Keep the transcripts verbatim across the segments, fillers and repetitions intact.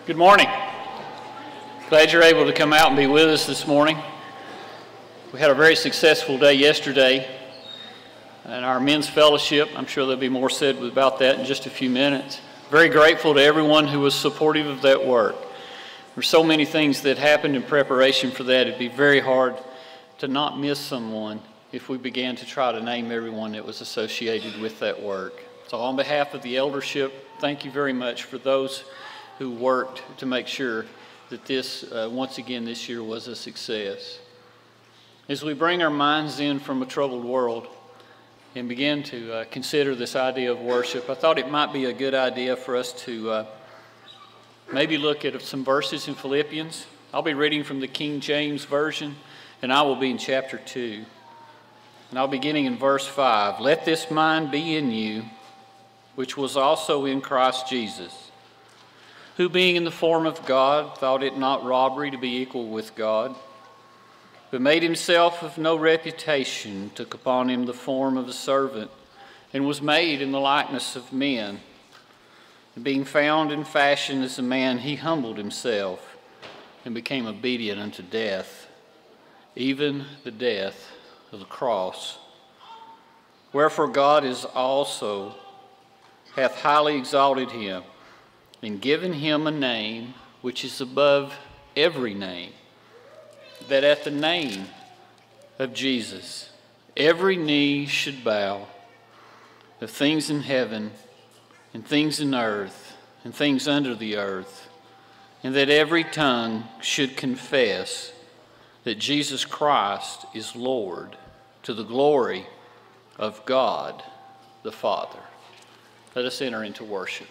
Good morning. Glad you're able to come out and be with us this morning. We had a very successful day yesterday in our men's fellowship. I'm sure there'll be more said about that in just a few minutes. Very grateful to everyone who was supportive of that work. There's so many things that happened in preparation for that. It'd be very hard to not miss someone if we began to try to name everyone that was associated with that work. So on behalf of the eldership, thank you very much for those who worked to make sure that this, uh, once again this year, was a success. As we bring our minds in from a troubled world and begin to uh, consider this idea of worship, I thought it might be a good idea for us to uh, maybe look at some verses in Philippians. I'll be reading from the King James Version, and I will be in chapter two. And I'll be beginning in verse five. Let this mind be in you, which was also in Christ Jesus, who being in the form of God, thought it not robbery to be equal with God, but made himself of no reputation, took upon him the form of a servant, and was made in the likeness of men. And being found in fashion as a man, he humbled himself, and became obedient unto death, even the death of the cross. Wherefore God is also hath highly exalted him, and given him a name which is above every name, that at the name of Jesus every knee should bow, of things in heaven and things in earth and things under the earth, and that every tongue should confess that Jesus Christ is Lord, to the glory of God the Father. Let us enter into worship.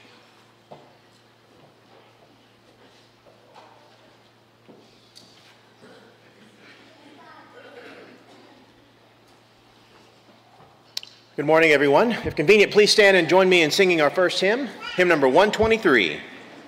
Good morning, everyone. If convenient, please stand and join me in singing our first hymn, hymn number one twenty-three.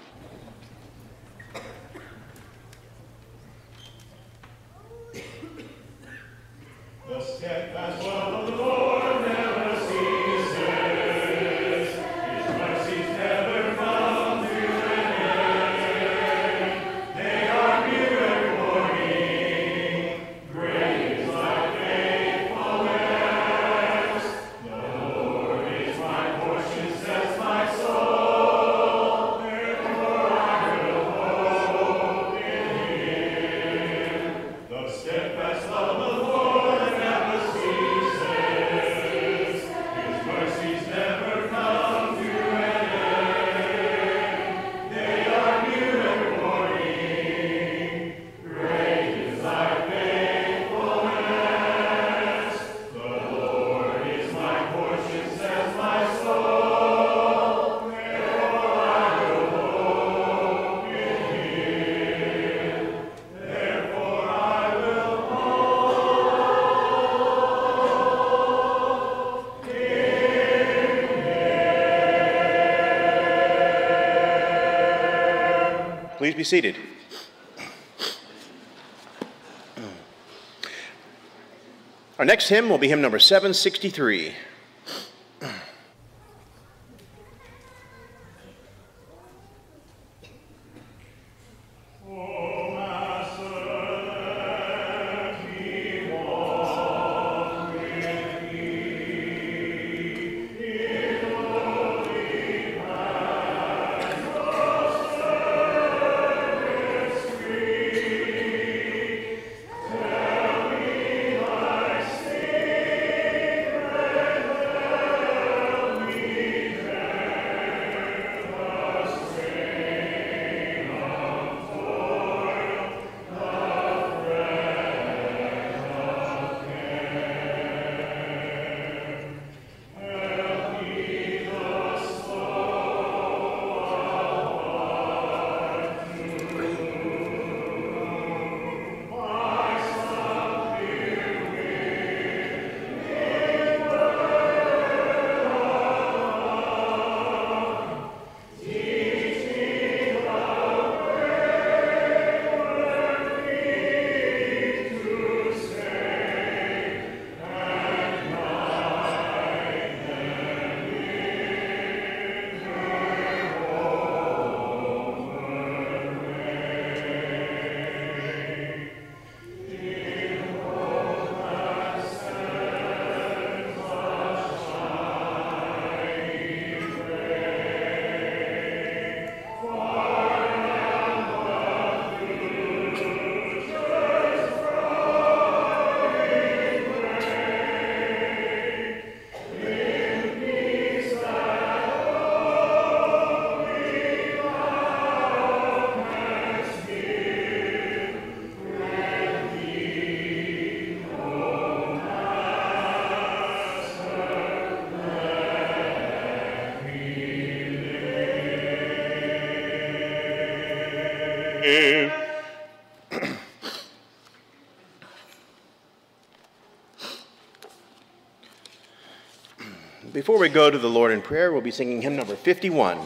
The steadfast love of the Lord never ceases. His mercies never come to an end. They are new every morning. Great is thy faithfulness. The Lord is my portion, says my soul. Therefore I will hope in him. The steadfast love of the Lord never ceases. His mercies never come to an end. They are new every morning. Great is thy faithfulness. The Lord is my portion, says my soul. Therefore I will hope in him. Therefore I will hope in him. Please be seated. Our next hymn will be hymn number seven sixty-three. O Master, let me walk with thee in holy paths of service free. Tell me thy secret Before we go to the Lord in prayer, we'll be singing hymn number fifty-one.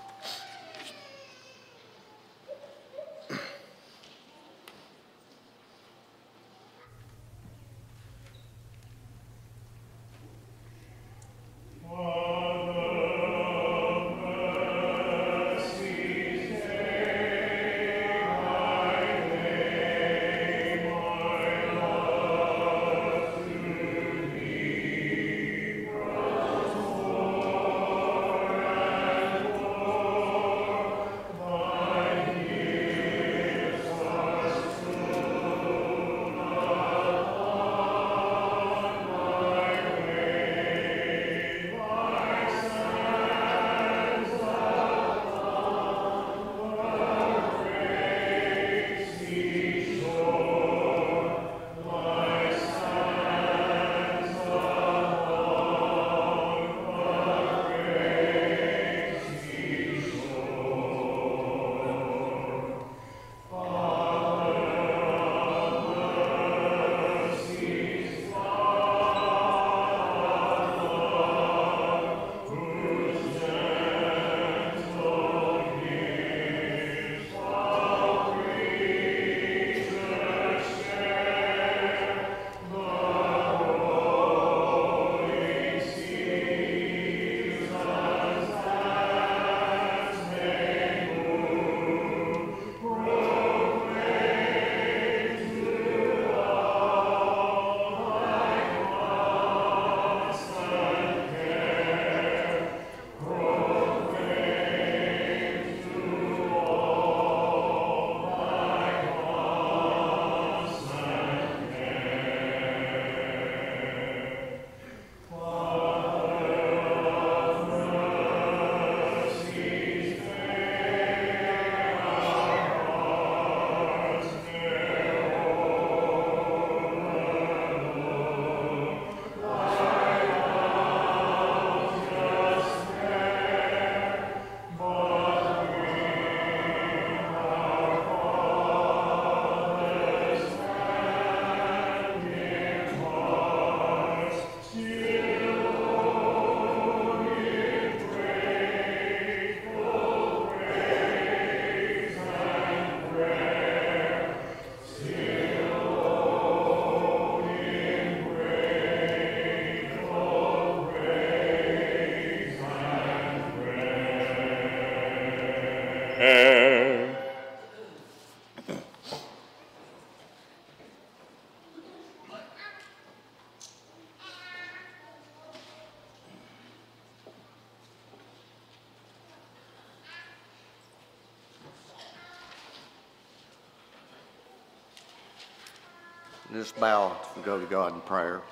Just bow and go to God in prayer.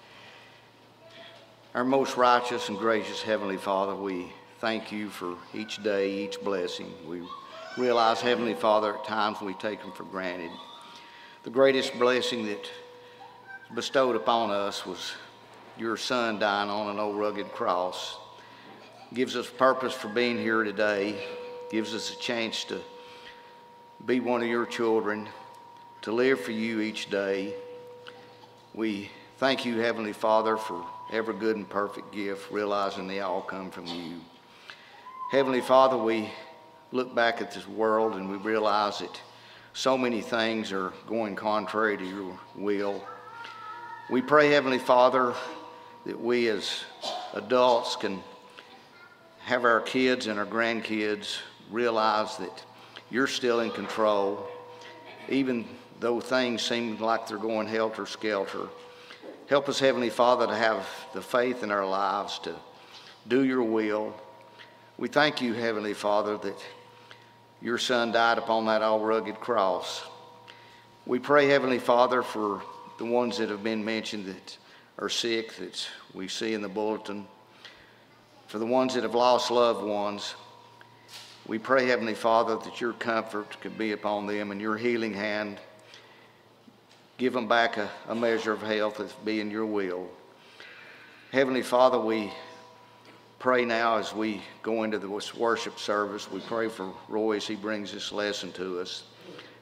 Our most righteous and gracious Heavenly Father, we thank you for each day, each blessing. We realize, Heavenly Father, at times we take them for granted. The greatest blessing that bestowed upon us was your Son dying on an old rugged cross. Gives us purpose for being here today. Gives us a chance to be one of your children, to live for you each day. We thank you, Heavenly Father, for every good and perfect gift, realizing they all come from you. Heavenly Father, we look back at this world and we realize that so many things are going contrary to your will. We pray, Heavenly Father, that we as adults can have our kids and our grandkids realize that you're still in control, even though things seem like they're going helter-skelter. Help us, Heavenly Father, to have the faith in our lives to do your will. We thank you, Heavenly Father, that your Son died upon that all rugged cross. We pray, Heavenly Father, for the ones that have been mentioned that are sick, that we see in the bulletin, for the ones that have lost loved ones. We pray, Heavenly Father, that your comfort could be upon them and your healing hand. Give them back a, a measure of health if be in your will. Heavenly Father, we pray now as we go into the worship service. We pray for Roy as he brings this lesson to us.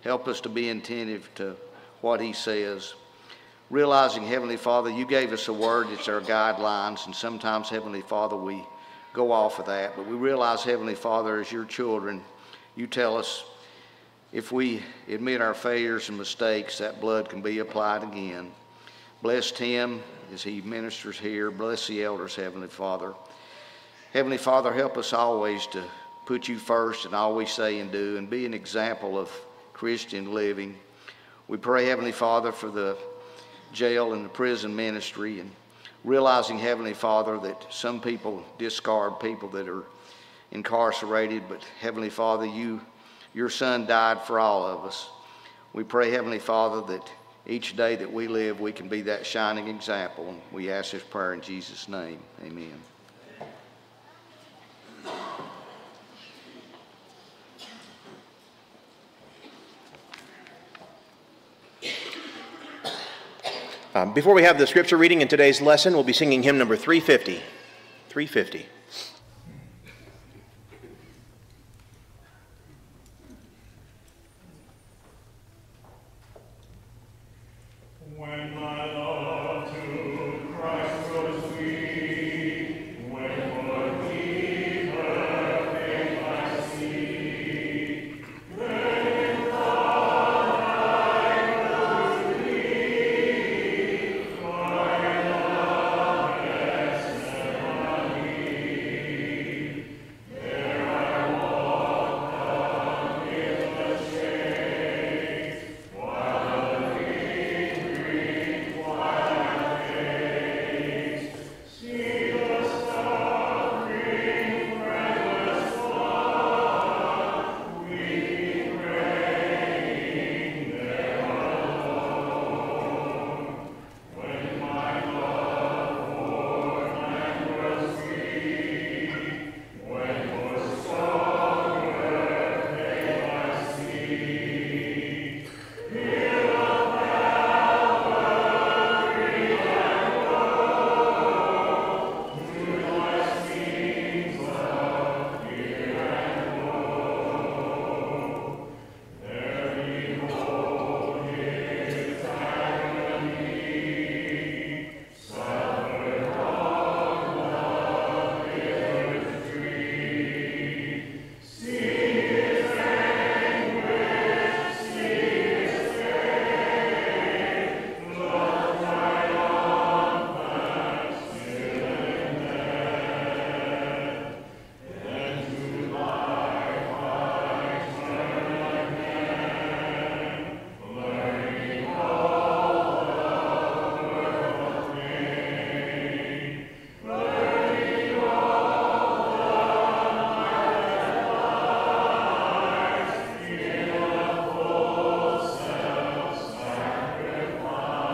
Help us to be attentive to what he says. Realizing, Heavenly Father, you gave us a word, it's our guidelines, and sometimes, Heavenly Father, we go off of that. But we realize, Heavenly Father, as your children, you tell us if we admit our failures and mistakes, that blood can be applied again. Bless Tim as he ministers here. Bless the elders, Heavenly Father. Heavenly Father, help us always to put you first and always say and do and be an example of Christian living. We pray, Heavenly Father, for the jail and the prison ministry, and realizing, Heavenly Father, that some people discard people that are incarcerated, but Heavenly Father, you, your Son died for all of us. We pray, Heavenly Father, that each day that we live, we can be that shining example. And we ask this prayer in Jesus' name. Amen. Um, before we have the scripture reading in today's lesson, we'll be singing hymn number three fifty. three fifty. When my love to Christ grows weak, when for thee perfect I seek, then God I go to thee, for thy love has never need. There I walk amid the shades, while the green, green twilight fades. See the suffering, friendless one, weeping, praying there alone. When my love for man grows weak, when for stronger faith I seek, hear the power, breathe and woe, through thy scenes of fear and woe. There behold his agony, suffered wrong, love his retreat. See his anguish, see his pain, love died on that still and dead. Then to life I turn again, learning all the worth of pain, learning all the might lies in a full self-sacrifice.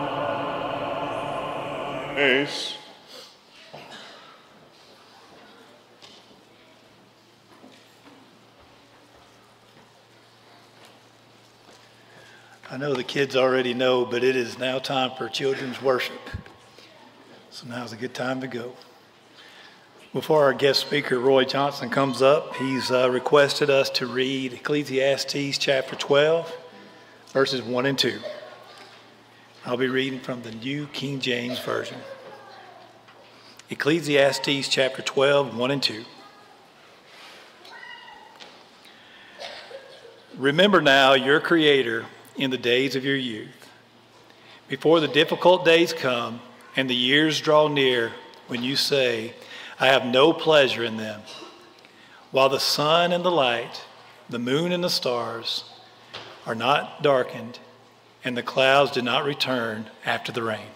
I know the kids already know, but it is now time for children's worship. So now's a good time to go. Before our guest speaker, Roy Johnson, comes up, he's uh, requested us to read Ecclesiastes chapter twelve, verses one and two. I'll be reading from the New King James Version. Ecclesiastes chapter twelve, one and two. Remember now your Creator in the days of your youth, before the difficult days come and the years draw near when you say, I have no pleasure in them, while the sun and the light, the moon and the stars are not darkened, and the clouds do not return after the rain.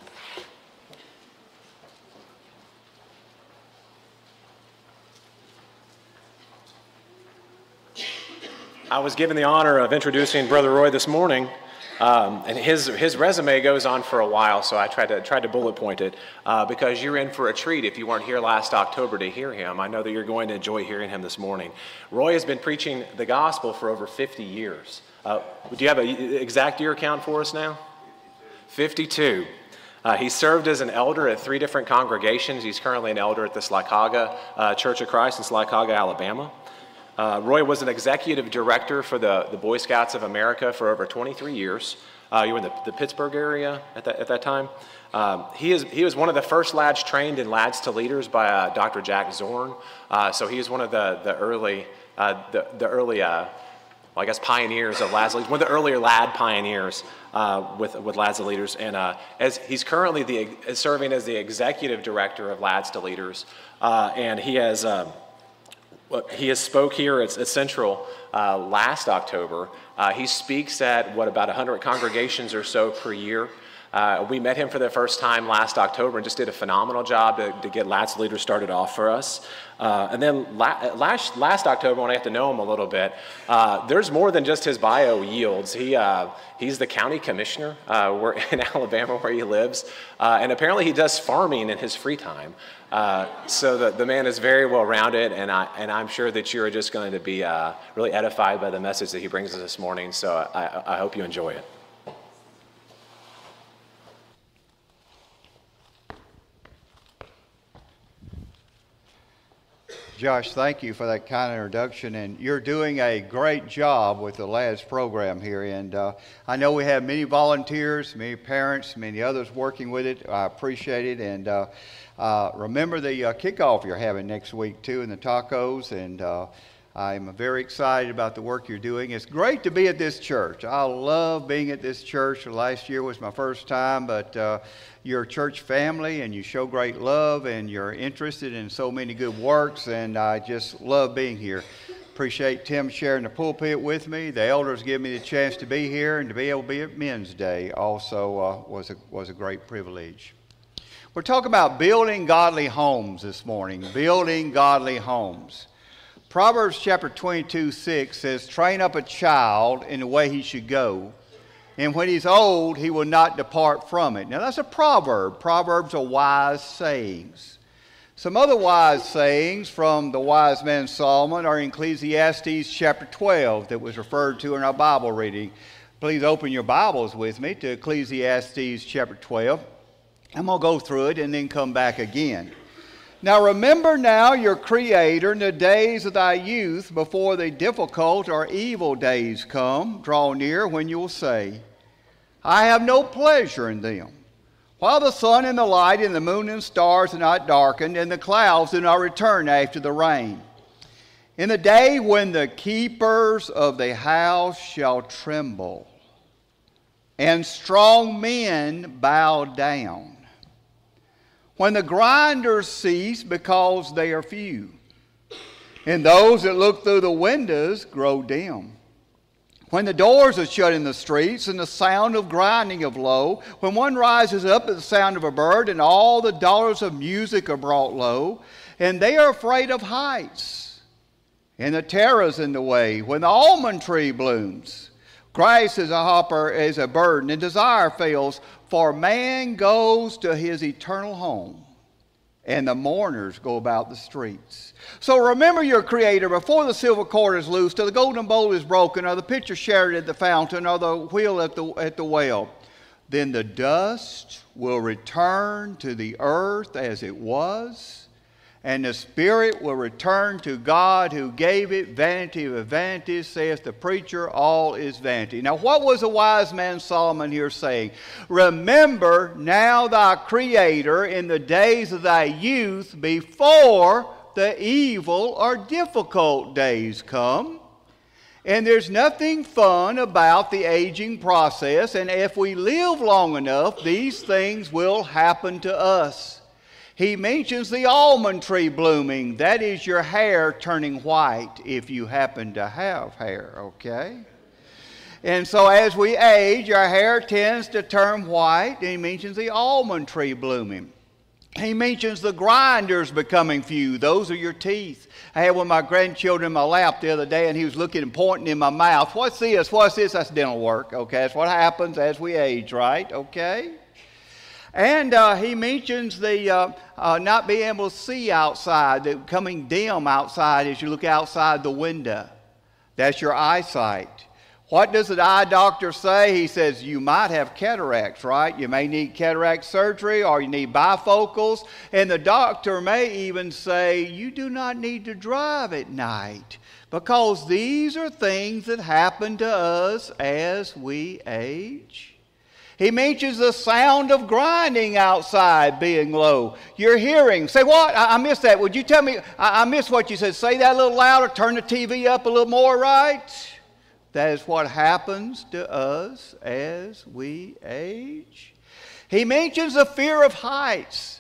I was given the honor of introducing Brother Roy this morning, um, and his his resume goes on for a while, so I tried to tried to bullet point it uh, because you're in for a treat if you weren't here last October to hear him. I know that you're going to enjoy hearing him this morning. Roy has been preaching the gospel for over fifty years. Uh, do you have an exact year count for us now? fifty-two. Uh, he served as an elder at three different congregations. He's currently an elder at the Slycaga uh, Church of Christ in Slycaga, Alabama. Uh, Roy was an executive director for the, the Boy Scouts of America for over twenty-three years. Uh, you were in the, the Pittsburgh area at that, at that time. Um, he, is, he was one of the first lads trained in Lads to Leaders by uh, Doctor Jack Zorn. Uh, so he is one of the, the early, uh, the, the early uh, well, I guess pioneers of Lads to Leaders, one of the earlier lad pioneers uh, with, with Lads to Leaders. And uh, as he's currently the, serving as the executive director of Lads to Leaders. Uh, and he has... Uh, He has spoke here at, at Central uh, last October. Uh, he speaks at, what, about one hundred congregations or so per year. Uh, we met him for the first time last October and just did a phenomenal job to, to get Lads Leaders started off for us. Uh, and then la last, last October, when I got to know him a little bit, uh, there's more than just his bio yields. He, uh, he's the county commissioner uh, where, in Alabama where he lives. Uh, and apparently he does farming in his free time. Uh, so the, the man is very well rounded, and, I, and I'm sure that you're just going to be uh, really edified by the message that he brings us this morning. So I, I hope you enjoy it. Josh, thank you for that kind introduction, and you're doing a great job with the Lads program here. And uh, I know we have many volunteers, many parents, many others working with it. I appreciate it, and uh, uh, remember the uh, kickoff you're having next week too, and the tacos. And uh, I'm very excited about the work you're doing. It's great to be at this church. I love being at this church. Last year was my first time, but uh, you're a church family, and you show great love, and you're interested in so many good works, and I just love being here. Appreciate Tim sharing the pulpit with me. The elders give me the chance to be here, and to be able to be at Men's Day also uh, was, a, was a great privilege. We're talking about building godly homes this morning, building godly homes. Proverbs chapter twenty-two, six says, "Train up a child in the way he should go, and when he's old, he will not depart from it." Now that's a proverb. Proverbs are wise sayings. Some other wise sayings from the wise man Solomon are in Ecclesiastes chapter twelve that was referred to in our Bible reading. Please open your Bibles with me to Ecclesiastes chapter twelve. I'm going to go through it and then come back again. "Now remember now your Creator in the days of thy youth, before the difficult or evil days come, draw near, when you will say, I have no pleasure in them. While the sun and the light and the moon and stars are not darkened, and the clouds do not return after the rain. In the day when the keepers of the house shall tremble, and strong men bow down. When the grinders cease because they are few, and those that look through the windows grow dim. When the doors are shut in the streets, and the sound of grinding of low, when one rises up at the sound of a bird, and all the daughters of music are brought low, and they are afraid of heights, and the terrors in the way, when the almond tree blooms, Christ is a hopper, is a burden, and desire fails, for man goes to his eternal home, and the mourners go about the streets. So remember your Creator before the silver cord is loosed, or the golden bowl is broken, or the pitcher shattered at the fountain, or the wheel at the, at the well. Then the dust will return to the earth as it was, and the spirit will return to God who gave it. Vanity of vanities, saith the preacher, all is vanity. Now what was the wise man Solomon here saying? Remember now thy Creator in the days of thy youth, before the evil or difficult days come. And there's nothing fun about the aging process, and if we live long enough, these things will happen to us. He mentions the almond tree blooming. That is your hair turning white, if you happen to have hair, okay? And so as we age, our hair tends to turn white, and he mentions the almond tree blooming. He mentions the grinders becoming few. Those are your teeth. I had one of my grandchildren in my lap the other day, and he was looking and pointing in my mouth. What's this? What's this? That's dental work, okay? That's what happens as we age, right? Okay? And uh, he mentions the uh, uh, not being able to see outside, the coming dim outside as you look outside the window. That's your eyesight. What does the eye doctor say? He says you might have cataracts, right? You may need cataract surgery or you need bifocals. And the doctor may even say you do not need to drive at night because these are things that happen to us as we age. He mentions the sound of grinding outside being low. Your hearing. Say what? I, I missed that. Would you tell me? I, I missed what you said. Say that a little louder. Turn the T V up a little more, right? That is what happens to us as we age. He mentions the fear of heights.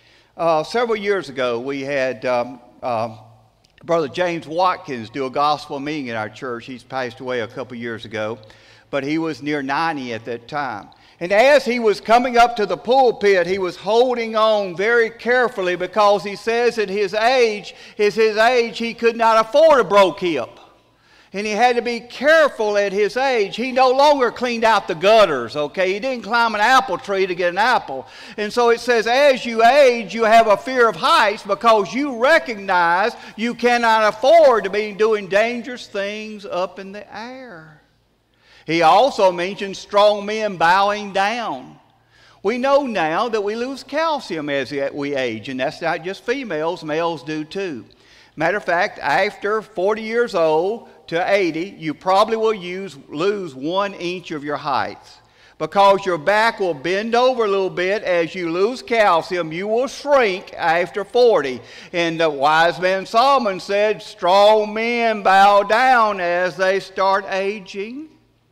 Uh, several years ago, we had um, uh, Brother James Watkins do a gospel meeting in our church. He's passed away a couple years ago, but he was near ninety at that time. And as he was coming up to the pulpit, he was holding on very carefully because he says at his age, is his age, he could not afford a broke hip. And he had to be careful at his age. He no longer cleaned out the gutters, okay? He didn't climb an apple tree to get an apple. And so it says, as you age, you have a fear of heights because you recognize you cannot afford to be doing dangerous things up in the air. He also mentions strong men bowing down. We know now that we lose calcium as we age, and that's not just females, males do too. Matter of fact, after forty years old to eighty, you probably will use, lose one inch of your height because your back will bend over a little bit. As you lose calcium, you will shrink after forty. And the wise man Solomon said, strong men bow down as they start aging.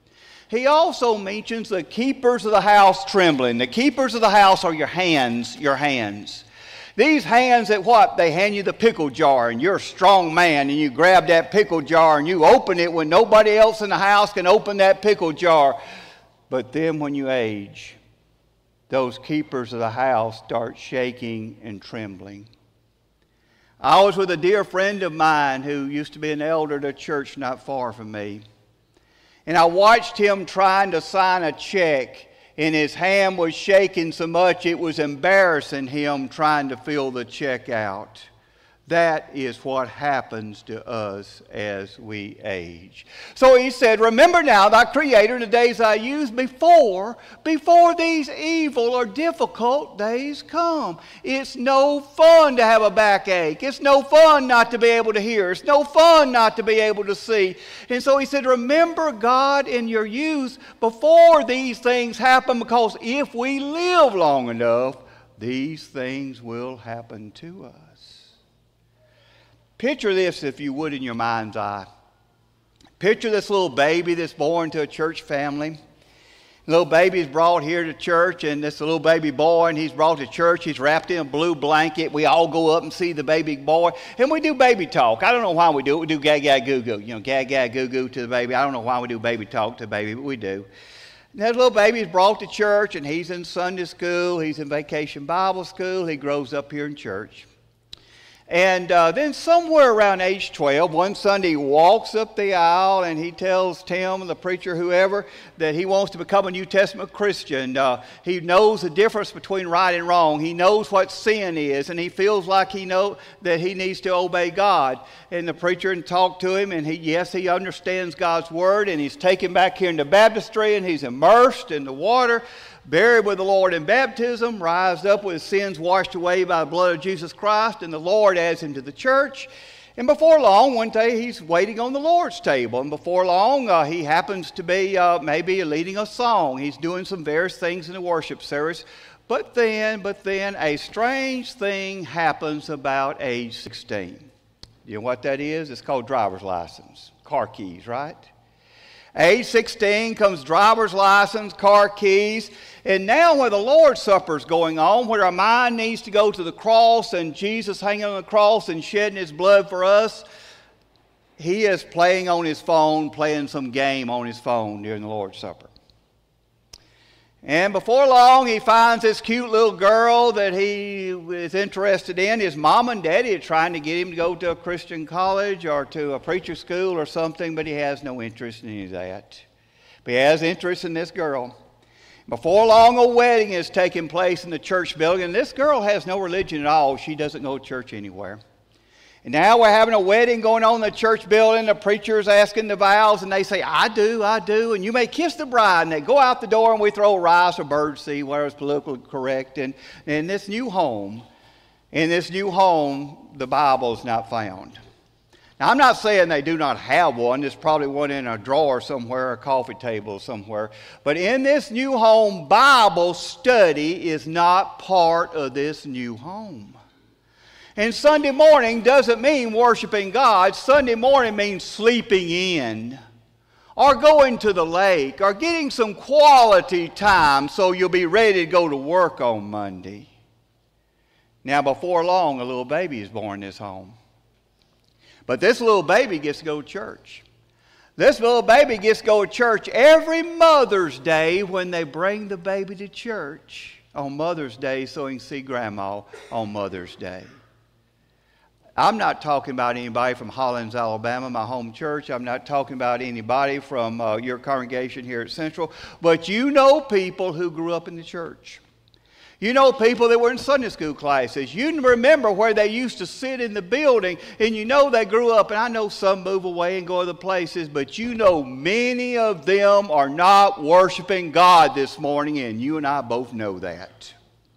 He also mentions the keepers of the house trembling. The keepers of the house are your hands, your hands. These hands that what? They hand you the pickle jar and you're a strong man and you grab that pickle jar and you open it when nobody else in the house can open that pickle jar. But then when you age, those keepers of the house start shaking and trembling. I was with a dear friend of mine who used to be an elder at a church not far from me. And I watched him trying to sign a check, and his hand was shaking so much it was embarrassing him trying to fill the check out. That is what happens to us as we age. So he said, remember now thy Creator in the days I used before, before these evil or difficult days come. It's no fun to have a backache. It's no fun not to be able to hear. It's no fun not to be able to see. And so he said, remember God in your youth before these things happen, because if we live long enough, these things will happen to us. Picture this, if you would, in your mind's eye. Picture this little baby that's born to a church family. The little baby is brought here to church, and this little baby boy, and he's brought to church. He's wrapped in a blue blanket. We all go up and see the baby boy, and we do baby talk. I don't know why we do it. We do gag-gag-goo-goo. You know, gag-gag-goo-goo to the baby. I don't know why we do baby talk to the baby, but we do. And that little baby is brought to church, and he's in Sunday school. He's in vacation Bible school. He grows up here in church. And uh, then somewhere around age twelve, one Sunday he walks up the aisle and he tells Tim, the preacher, whoever, that he wants to become a New Testament Christian. Uh, he knows the difference between right and wrong. He knows what sin is, and he feels like he knows that he needs to obey God. And the preacher talked to him, and he, yes, he understands God's word, and he's taken back here into baptistry, and he's immersed in the water, buried with the Lord in baptism, rised up with his sins washed away by the blood of Jesus Christ, and the Lord adds him to the church. And before long, one day he's waiting on the Lord's table, and before long uh, he happens to be uh, maybe leading a song. He's doing some various things in the worship service. But then, but then a strange thing happens about age sixteen. You know what that is? It's called driver's license, car keys, right? Age sixteen comes driver's license, car keys, and now when the Lord's Supper is going on, where our mind needs to go to the cross and Jesus hanging on the cross and shedding his blood for us, he is playing on his phone, playing some game on his phone during the Lord's Supper. And before long, he finds this cute little girl that he is interested in. His mom and daddy are trying to get him to go to a Christian college or to a preacher school or something, but he has no interest in any of that. But he has interest in this girl. Before long, a wedding is taking place in the church building, and this girl has no religion at all. She doesn't go to church anywhere. And now we're having a wedding going on in the church building. The preacher's asking the vows, and they say, I do, I do. And you may kiss the bride. And they go out the door, and we throw rice or birdseed, whatever is politically correct. And in this new home, in this new home, the Bible is not found. Now, I'm not saying they do not have one. There's probably one in a drawer somewhere, a coffee table somewhere. But in this new home, Bible study is not part of this new home. And Sunday morning doesn't mean worshiping God. Sunday morning means sleeping in, or going to the lake, or getting some quality time so you'll be ready to go to work on Monday. Now, before long, a little baby is born in this home. But this little baby gets to go to church. This little baby gets to go to church every Mother's Day when they bring the baby to church on Mother's Day so he can see Grandma on Mother's Day. I'm not talking about anybody from Hollins, Alabama, my home church. I'm not talking about anybody from uh, your congregation here at Central. But you know people who grew up in the church. You know people that were in Sunday school classes. You remember where they used to sit in the building, and you know they grew up. And I know some move away and go other places, but you know many of them are not worshiping God this morning, and you and I both know that.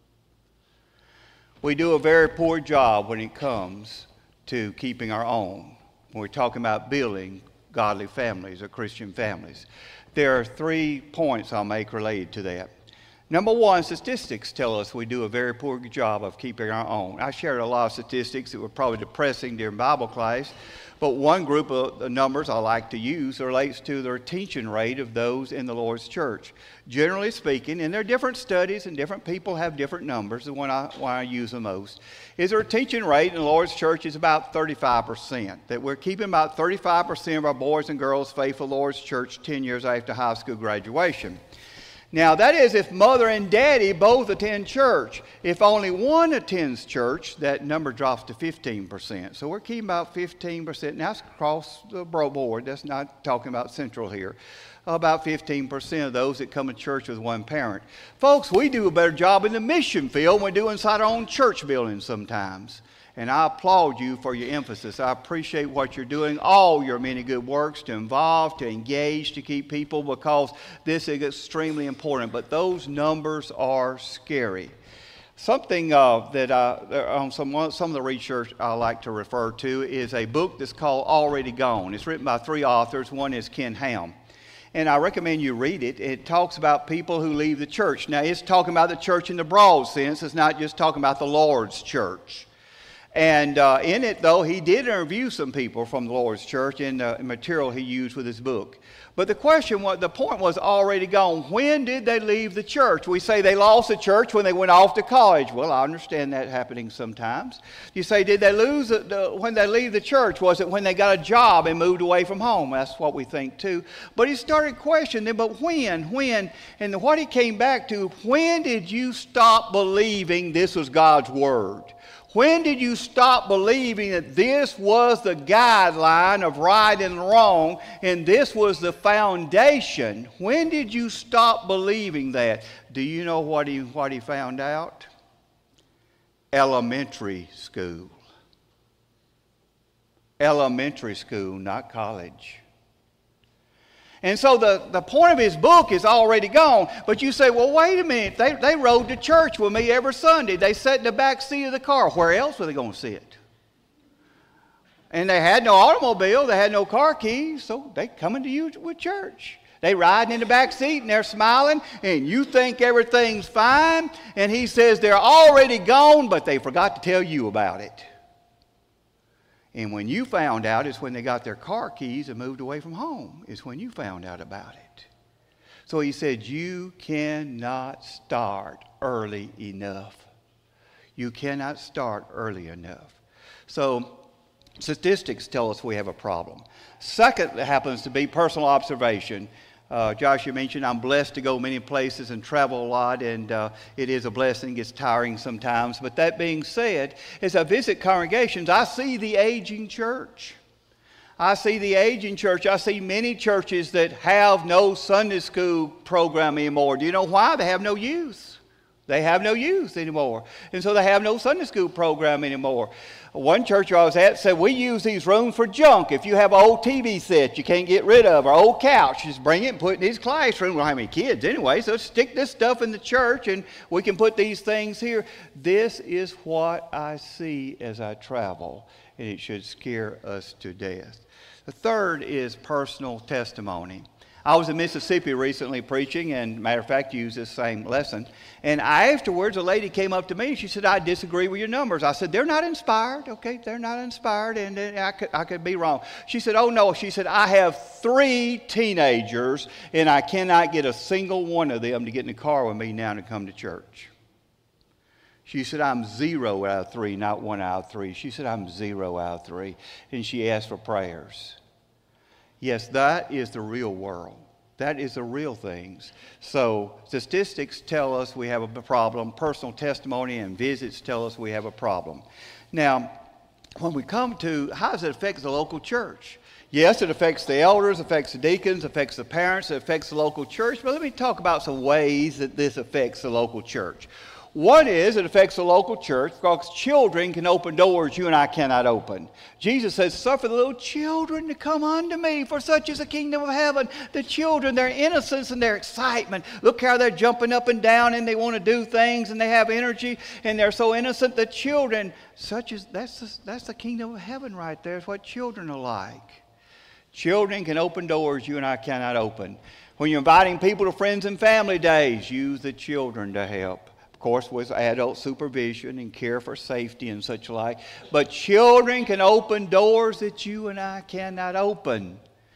We do a very poor job when it comes to keeping our own, when we're talking about building godly families or Christian families. There are three points I'll make related to that. Number one, statistics tell us we do a very poor job of keeping our own. I shared a lot of statistics that were probably depressing during Bible class, but one group of numbers I like to use relates to the retention rate of those in the Lord's church. Generally speaking, and there are different studies and different people have different numbers, the one I, one I use the most, is the retention rate in the Lord's church is about thirty-five percent. That we're keeping about thirty-five percent of our boys and girls faithful Lord's church ten years after high school graduation. Now, that is if mother and daddy both attend church. If only one attends church, that number drops to fifteen percent. So we're keeping about fifteen percent. Now, that's across the board. That's not talking about Central here. About fifteen percent of those that come to church with one parent. Folks, we do a better job in the mission field than we do inside our own church buildings sometimes. And I applaud you for your emphasis. I appreciate what you're doing, all your many good works to involve, to engage, to keep people, because this is extremely important. But those numbers are scary. Something uh, that I, on some, some of the research I like to refer to is a book that's called Already Gone. It's written by three authors. One is Ken Ham. And I recommend you read it. It talks about people who leave the church. Now, it's talking about the church in the broad sense. It's not just talking about the Lord's church. And uh, in it, though, he did interview some people from the Lord's church in the material he used with his book. But the question was, the point was already gone. When did they leave the church? We say they lost the church when they went off to college. Well, I understand that happening sometimes. You say, did they lose it the, when they leave the church? Was it when they got a job and moved away from home? That's what we think too. But he started questioning, but when, when? And what he came back to, when did you stop believing this was God's word? When did you stop believing that this was the guideline of right and wrong and this was the foundation? When did you stop believing that? Do you know what he, what he found out? Elementary school. Elementary school, not college. And so the, the point of his book is already gone. But you say, well, wait a minute. They, they rode to church with me every Sunday. They sat in the back seat of the car. Where else were they going to sit? And they had no automobile. They had no car keys. So they coming to you with church. They riding in the back seat and they're smiling. And you think everything's fine. And he says they're already gone, but they forgot to tell you about it. And when you found out is when they got their car keys and moved away from home, is when you found out about it. So he said, you cannot start early enough. You cannot start early enough. So statistics tell us we have a problem. Second happens to be personal observation. Uh, Josh, you mentioned I'm blessed to go many places and travel a lot, and uh, it is a blessing. It gets tiring sometimes. But that being said, as I visit congregations, I see the aging church. I see the aging church. I see many churches that have no Sunday school program anymore. Do you know why? They have no youth. They have no youth anymore. And so they have no Sunday school program anymore. One church I was at said, we use these rooms for junk. If you have an old T V set you can't get rid of, or old couch, just bring it and put it in these classrooms. We don't have any kids anyway, so stick this stuff in the church and we can put these things here. This is what I see as I travel, and it should scare us to death. The third is personal testimony. I was in Mississippi recently preaching, and matter of fact, used this same lesson. And afterwards, a lady came up to me and she said, I disagree with your numbers. I said, they're not inspired, okay? They're not inspired, and I could, I could be wrong. She said, oh no. She said, I have three teenagers, and I cannot get a single one of them to get in the car with me now to come to church. She said, I'm zero out of three, not one out of three. She said, I'm zero out of three. And she asked for prayers. Yes, that is the real world. That is the real things. So statistics tell us we have a problem. Personal testimony and visits tell us we have a problem. Now, when we come to how does it affect the local church? Yes, it affects the elders, affects the deacons, affects the parents, it affects the local church. But let me talk about some ways that this affects the local church. One is it affects the local church because children can open doors you and I cannot open. Jesus says, suffer the little children to come unto me, for such is the kingdom of heaven. The children, their innocence and their excitement. Look how they're jumping up and down and they want to do things and they have energy and they're so innocent. The children, such as that's the, that's the kingdom of heaven right there. It's what children are like. Children can open doors you and I cannot open. When you're inviting people to friends and family days, use the children to help. Of course, with adult supervision and care for safety and such like. But children can open doors that you and I cannot open.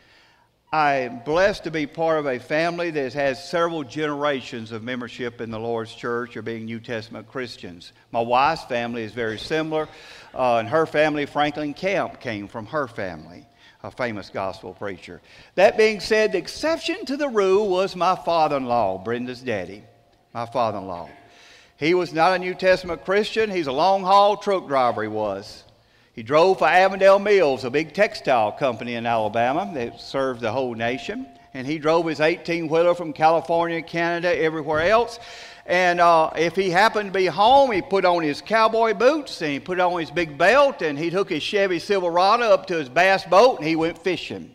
I'm blessed to be part of a family that has several generations of membership in the Lord's church or being New Testament Christians. My wife's family is very similar. Uh, and her family, Franklin Camp, came from her family, a famous gospel preacher. That being said, the exception to the rule was my father-in-law, Brenda's daddy, my father-in-law. He was not a New Testament Christian. He's a long-haul truck driver, he was. He drove for Avondale Mills, a big textile company in Alabama that served the whole nation. And he drove his eighteen-wheeler from California, Canada, everywhere else. And uh, if he happened to be home, he put on his cowboy boots and he put on his big belt and he took his Chevy Silverado up to his bass boat and he went fishing.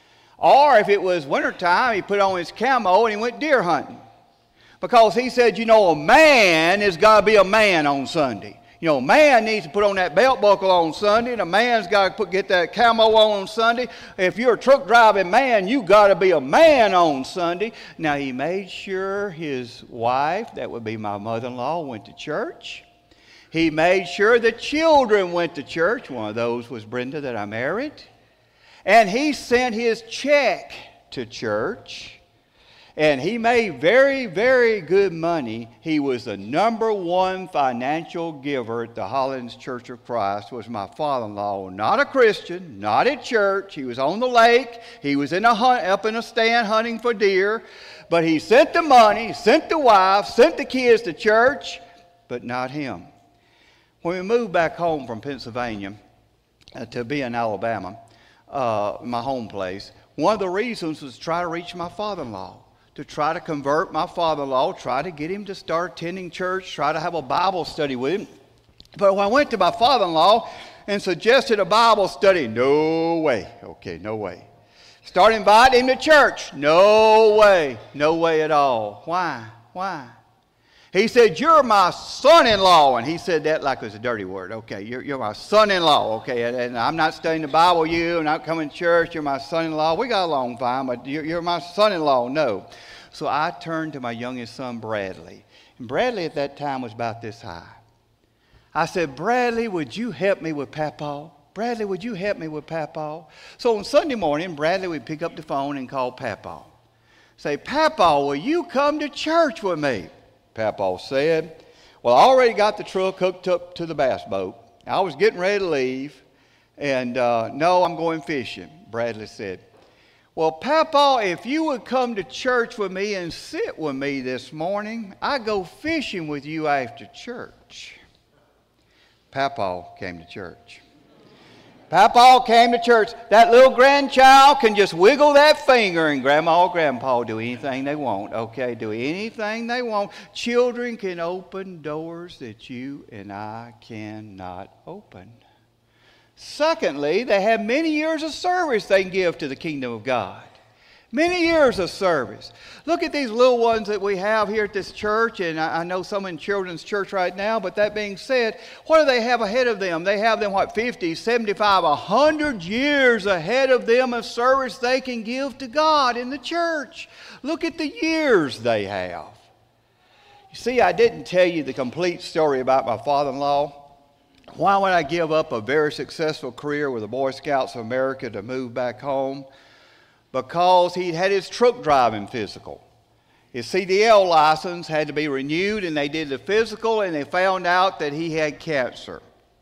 Or if it was wintertime, he put on his camo and he went deer hunting. Because he said, you know, a man has got to be a man on Sunday. You know, a man needs to put on that belt buckle on Sunday, and a man's got to put, get that camo on on Sunday. If you're a truck driving man, you got to be a man on Sunday. Now, he made sure his wife, that would be my mother-in-law, went to church. He made sure the children went to church. One of those was Brenda that I married. And he sent his check to church. And he made very, very good money. He was the number one financial giver at the Hollins Church of Christ, was my father-in-law. Not a Christian, not at church. He was on the lake. He was in a hunt, up in a stand hunting for deer. But he sent the money, sent the wife, sent the kids to church, but not him. When we moved back home from Pennsylvania uh, to be in Alabama, uh, my home place, one of the reasons was to try to reach my father-in-law. To try to convert my father-in-law, try to get him to start attending church, try to have a Bible study with him. But when I went to my father-in-law and suggested a Bible study, no way, okay, no way. Start inviting him to church, no way, no way at all. Why? Why? He said, you're my son-in-law. And he said that like it was a dirty word. Okay, you're, you're my son-in-law. Okay, and, and I'm not studying the Bible with you. I'm not coming to church. You're my son-in-law. We got along fine, but you're, you're my son-in-law. No. So I turned to my youngest son, Bradley. And Bradley at that time was about this high. I said, Bradley, would you help me with Papa? Bradley, would you help me with Papa? So on Sunday morning, Bradley would pick up the phone and call Papa. Say, Papa, will you come to church with me? Papa said, well, I already got the truck hooked up to the bass boat. I was getting ready to leave, and uh, no, I'm going fishing. Bradley said, well, Papa, if you would come to church with me and sit with me this morning, I'd go fishing with you after church. Papa came to church. Papa came to church. That little grandchild can just wiggle that finger and Grandma or Grandpa do anything they want. Okay, do anything they want. Children can open doors that you and I cannot open. Secondly, they have many years of service they can give to the kingdom of God. Many years of service. Look at these little ones that we have here at this church, and I, I know some in children's church right now, but that being said, what do they have ahead of them? They have them, what, fifty, seventy-five, one hundred years ahead of them of service they can give to God in the church. Look at the years they have. You see, I didn't tell you the complete story about my father-in-law. Why would I give up a very successful career with the Boy Scouts of America to move back home? Because he had his truck driving physical. His C D L license had to be renewed, and they did the physical, and they found out that he had cancer.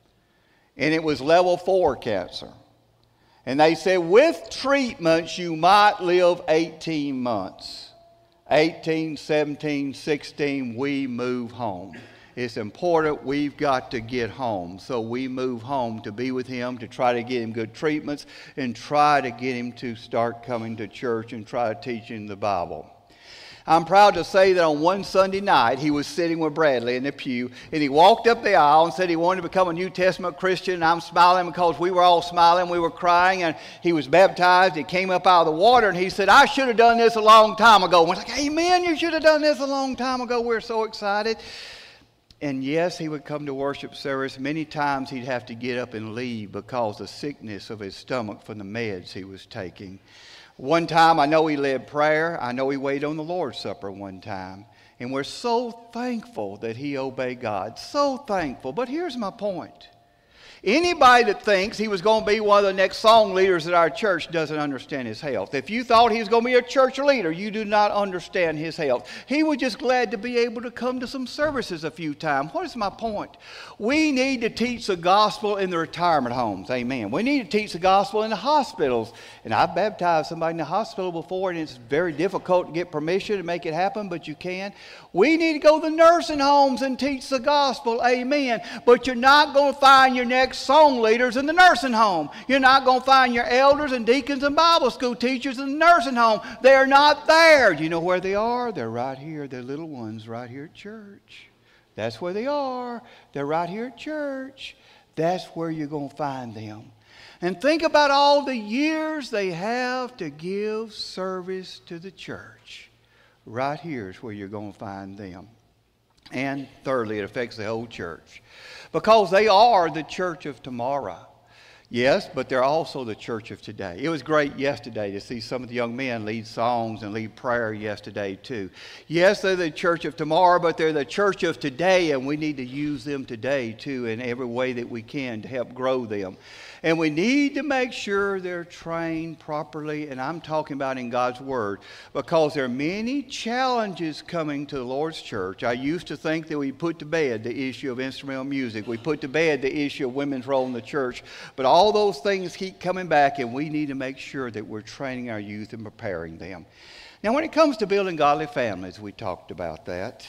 And it was level four cancer. And they said, with treatments, you might live eighteen months. eighteen, seventeen, sixteen, we move home. It's important we've got to get home. So we move home to be with him, to try to get him good treatments, and try to get him to start coming to church and try to teach him the Bible. I'm proud to say that on one Sunday night, he was sitting with Bradley in the pew, and he walked up the aisle and said he wanted to become a New Testament Christian. And I'm smiling because we were all smiling, we were crying, and he was baptized. He came up out of the water, and he said, I should have done this a long time ago. And we're like, amen, you should have done this a long time ago. We're so excited. And yes, he would come to worship service. Many times he'd have to get up and leave because of sickness of his stomach from the meds he was taking. One time, I know he led prayer. I know he waited on the Lord's Supper one time. And we're so thankful that he obeyed God. So thankful. But here's my point. Anybody that thinks he was going to be one of the next song leaders at our church doesn't understand his health. If you thought he was going to be a church leader, you do not understand his health. He was just glad to be able to come to some services a few times. What is my point? We need to teach the gospel in the retirement homes. Amen. We need to teach the gospel in the hospitals. And I've baptized somebody in the hospital before, and it's very difficult to get permission to make it happen, but you can. We need to go to the nursing homes and teach the gospel. Amen. But you're not going to find your next song leaders in the nursing home. You're not going to find your elders and deacons and Bible school teachers in the nursing home. They're not there. Do you know where they are? They're right here. They're little ones right here at church. That's where they are. They're right here at church. That's where you're going to find them. And think about all the years they have to give service to the church. Right here is where you're going to find them. And thirdly, it affects the whole church. Because they are the church of tomorrow. Yes, but they're also the church of today. It was great yesterday to see some of the young men lead songs and lead prayer yesterday too. Yes, they're the church of tomorrow, but they're the church of today, and we need to use them today too in every way that we can to help grow them. And we need to make sure they're trained properly, and I'm talking about in God's Word, because there are many challenges coming to the Lord's church. I used to think that we put to bed the issue of instrumental music. We put to bed the issue of women's role in the church. But all those things keep coming back, and we need to make sure that we're training our youth and preparing them. Now, when it comes to building godly families, we talked about that.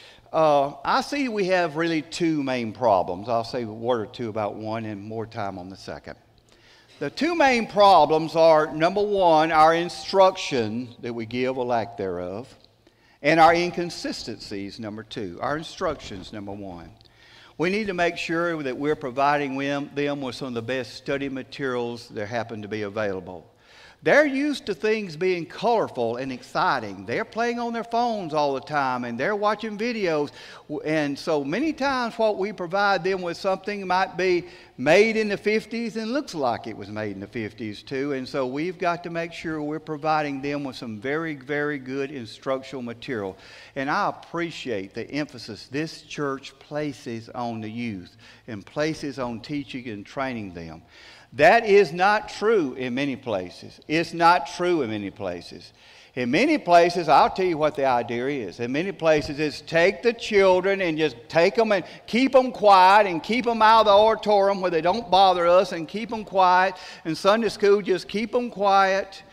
Uh, I see we have really two main problems. I'll say a word or two about one and more time on the second. The two main problems are, number one, our instruction that we give or lack thereof, and our inconsistencies, number two. Our instructions, number one. We need to make sure that we're providing them, them with some of the best study materials that happen to be available. They're used to things being colorful and exciting. They're playing on their phones all the time, and they're watching videos. And so many times what we provide them with something might be made in the fifties and looks like it was made in the fifties too. And so we've got to make sure we're providing them with some very, very good instructional material. And I appreciate the emphasis this church places on the youth and places on teaching and training them. That is not true in many places. It's not true in many places. In many places, I'll tell you what the idea is. In many places, it's take the children and just take them and keep them quiet and keep them out of the auditorium where they don't bother us and keep them quiet. In Sunday school, just keep them quiet.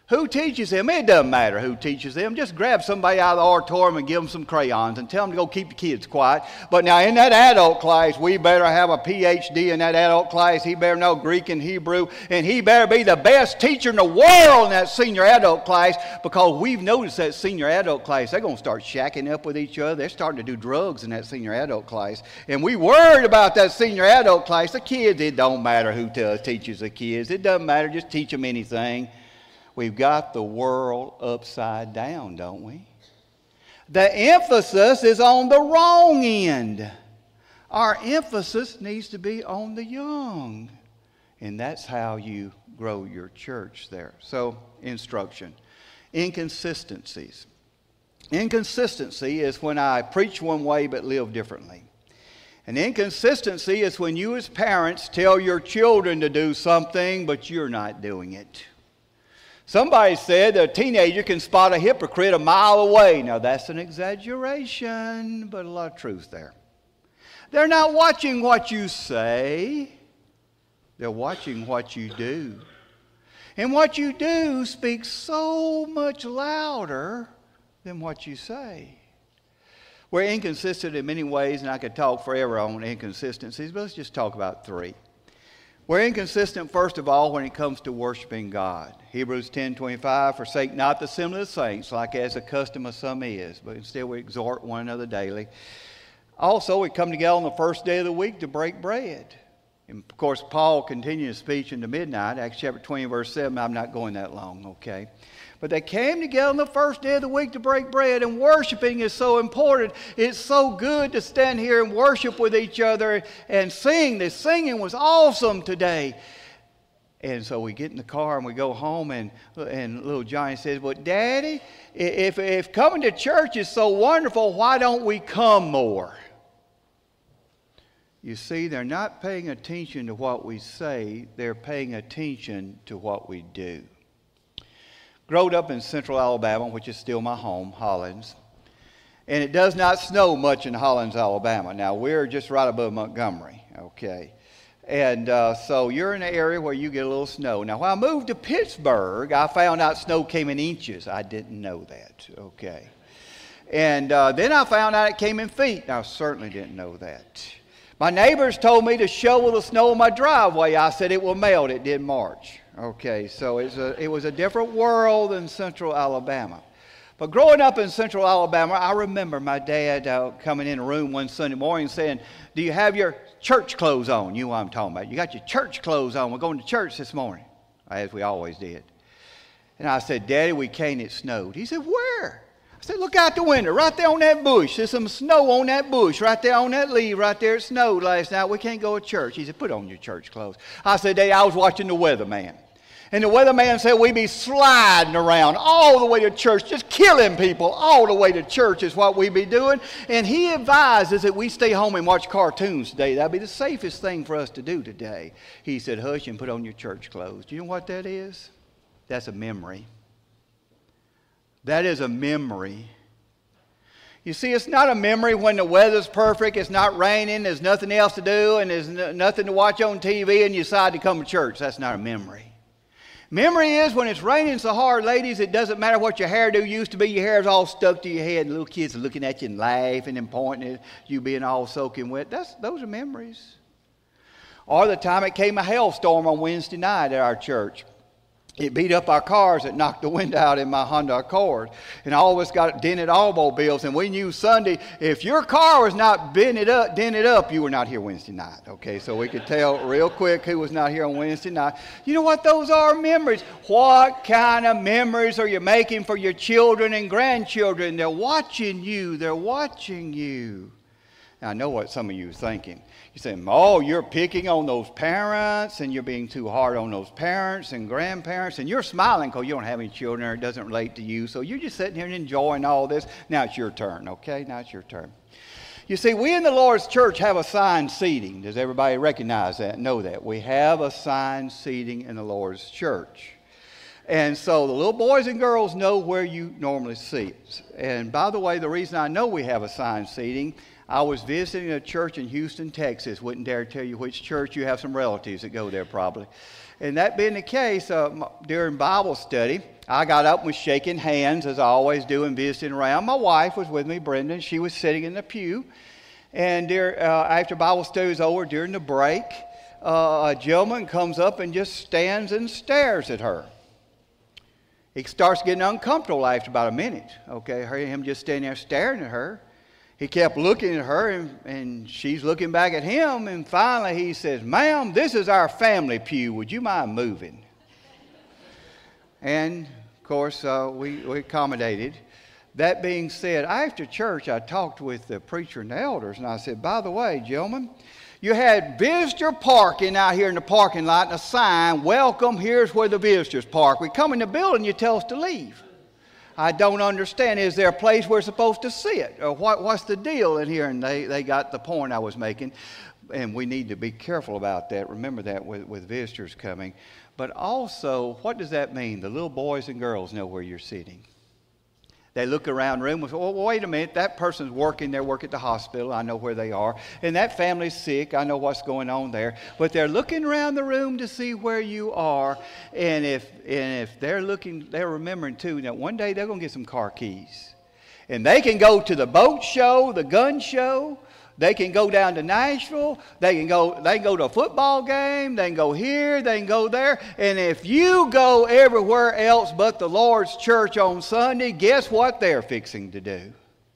Who teaches them? It doesn't matter who teaches them. Just grab somebody out of the auditorium and give them some crayons and tell them to go keep the kids quiet. But now in that adult class, we better have a P H D in that adult class. He better know Greek and Hebrew. And he better be the best teacher in the world in that senior adult class, because we've noticed that senior adult class, they're going to start shacking up with each other. They're starting to do drugs in that senior adult class. And we worried about that senior adult class. The kids, it don't matter who t- teaches the kids. It doesn't matter. Just teach them anything. We've got the world upside down, don't we? The emphasis is on the wrong end. Our emphasis needs to be on the young. And that's how you grow your church there. So, instruction. Inconsistencies. Inconsistency is when I preach one way but live differently. And inconsistency is when you as parents tell your children to do something but you're not doing it. Somebody said that a teenager can spot a hypocrite a mile away. Now, that's an exaggeration, but a lot of truth there. They're not watching what you say. They're watching what you do. And what you do speaks so much louder than what you say. We're inconsistent in many ways, and I could talk forever on inconsistencies, but let's just talk about three. We're inconsistent, first of all, when it comes to worshiping God. Hebrews ten twenty-five, forsake not the assembly of the saints, like as the custom of some is, but instead we exhort one another daily. Also, we come together on the first day of the week to break bread. And of course, Paul continued his speech into midnight, Acts chapter twenty, verse seven. I'm not going that long, okay? But they came together on the first day of the week to break bread, and worshiping is so important. It's so good to stand here and worship with each other and sing. The singing was awesome today. And so we get in the car and we go home, and, and little Johnny says, well, Daddy, if, if coming to church is so wonderful, why don't we come more? You see, they're not paying attention to what we say. They're paying attention to what we do. Growed up in central Alabama, which is still my home, Hollins. And it does not snow much in Hollins, Alabama. Now, we're just right above Montgomery, okay? And uh, so you're in an area where you get a little snow. Now, when I moved to Pittsburgh, I found out snow came in inches. I didn't know that, okay? And uh, then I found out it came in feet. Now, I certainly didn't know that. My neighbors told me to shovel the snow in my driveway. I said it will melt. It did March. Okay, so it's a, it was a different world than central Alabama. But growing up in central Alabama, I remember my dad uh, coming in a room one Sunday morning saying, do you have your church clothes on? You know what I'm talking about. You got your church clothes on. We're going to church this morning, as we always did. And I said, Daddy, we can't. It snowed. He said, where? I said, look out the window, right there on that bush. There's some snow on that bush, right there on that leaf, right there. It snowed last night. We can't go to church. He said, put on your church clothes. I said, Daddy, I was watching the weatherman. And the weatherman said we be sliding around all the way to church, just killing people all the way to church is what we be doing. And he advises that we stay home and watch cartoons today. That'd be the safest thing for us to do today. He said, hush and put on your church clothes. Do you know what that is? That's a memory. That is a memory. You see, it's not a memory when the weather's perfect, it's not raining, there's nothing else to do, and there's n- nothing to watch on T V, and you decide to come to church. That's not a memory. Memory is when it's raining so hard, ladies, it doesn't matter what your hairdo used to be. Your hair's all stuck to your head, and little kids are looking at you and laughing and pointing at you being all soaking wet. That's, those are memories. Or the time it came a hailstorm on Wednesday night at our church. It beat up our cars. It knocked the wind out in my Honda Accord. And all of us got dented automobiles. And we knew Sunday, if your car was not dented up, dented up, you were not here Wednesday night. Okay, so we could tell real quick who was not here on Wednesday night. You know what those are? Memories. What kind of memories are you making for your children and grandchildren? They're watching you. They're watching you. Now, I know what some of you are thinking. You're saying, oh, you're picking on those parents, and you're being too hard on those parents and grandparents, and you're smiling because you don't have any children or it doesn't relate to you, so you're just sitting here and enjoying all this. Now it's your turn, okay? Now it's your turn. You see, we in the Lord's church have assigned seating. Does everybody recognize that, know that? We have assigned seating in the Lord's church. And so the little boys and girls know where you normally sit. And by the way, the reason I know we have assigned seating, I was visiting a church in Houston, Texas. Wouldn't dare tell you which church. You have some relatives that go there probably. And that being the case, uh, during Bible study, I got up and was shaking hands, as I always do, and visiting around. My wife was with me, Brenda. She was sitting in the pew. And there, uh, after Bible study was over, during the break, uh, a gentleman comes up and just stands and stares at her. He starts getting uncomfortable after about a minute. Okay, her, him just standing there staring at her. He kept looking at her, and, and she's looking back at him, and finally he says, "Ma'am, this is our family pew. Would you mind moving?" And, of course, uh, we, we accommodated. That being said, after church, I talked with the preacher and the elders, and I said, "By the way, gentlemen, you had visitor parking out here in the parking lot and a sign, 'Welcome, here's where the visitors park.' We come in the building, you tell us to leave. I don't understand. Is there a place we're supposed to sit? Or what, what's the deal in here?" And they, they got the point I was making. And we need to be careful about that. Remember that with, with visitors coming. But also, what does that mean? The little boys and girls know where you're sitting. They look around the room and say, "Oh, wait a minute, that person's working there, work at the hospital. I know where they are. And that family's sick. I know what's going on there." But they're looking around the room to see where you are. And if, and if they're looking, they're remembering too, that one day they're going to get some car keys. And they can go to the boat show, the gun show. They can go down to Nashville. They can go, they can go to a football game. They can go here. They can go there. And if you go everywhere else but the Lord's church on Sunday, guess what they're fixing to do?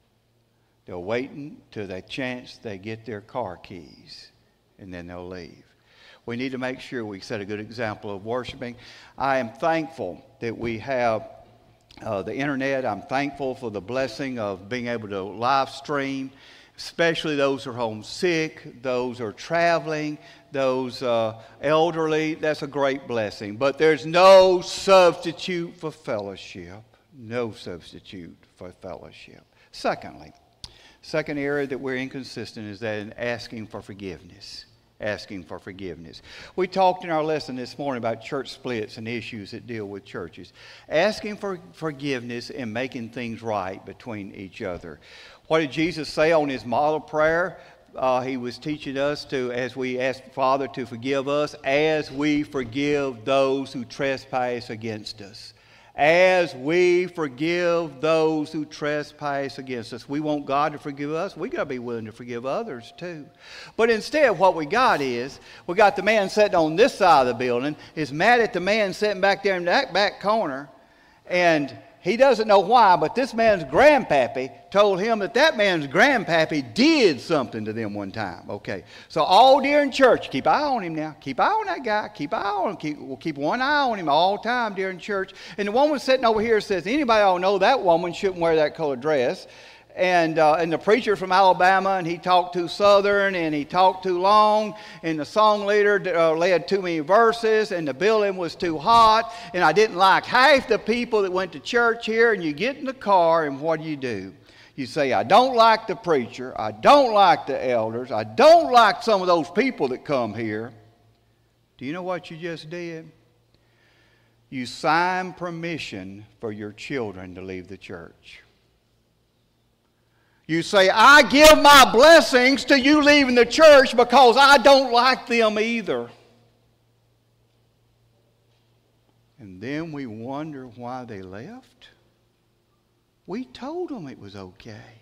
They're waiting till the chance they get their car keys, and then they'll leave. We need to make sure we set a good example of worshiping. I am thankful that we have uh, the internet. I'm thankful for the blessing of being able to live stream, especially those who are homesick, those who are traveling, those uh, elderly. That's a great blessing. But there's no substitute for fellowship. No substitute for fellowship. Secondly, second area that we're inconsistent is that in asking for forgiveness. Asking for forgiveness. We talked in our lesson this morning about church splits and issues that deal with churches. Asking for forgiveness and making things right between each other. What did Jesus say on his model prayer? Uh, he was teaching us to, as we ask Father to forgive us, as we forgive those who trespass against us. As we forgive those who trespass against us. We want God to forgive us. We got to be willing to forgive others too. But instead, what we got is, we got the man sitting on this side of the building is mad at the man sitting back there in that back corner, and he doesn't know why, but this man's grandpappy told him that that man's grandpappy did something to them one time. Okay, so all during church, keep an eye on him now. Keep an eye on that guy. Keep an eye on him. Keep, we'll keep one eye on him all the time during church. And the woman sitting over here says, "Anybody ought to know that woman shouldn't wear that colored dress." And, uh, and the preacher from Alabama, and he talked too Southern, and he talked too long, and the song leader uh, led too many verses, and the building was too hot, and I didn't like half the people that went to church here. And you get in the car, and what do you do? You say, "I don't like the preacher, I don't like the elders, I don't like some of those people that come here." Do you know what you just did? You signed permission for your children to leave the church. You say, "I give my blessings to you leaving the church because I don't like them either." And then we wonder why they left. We told them it was okay.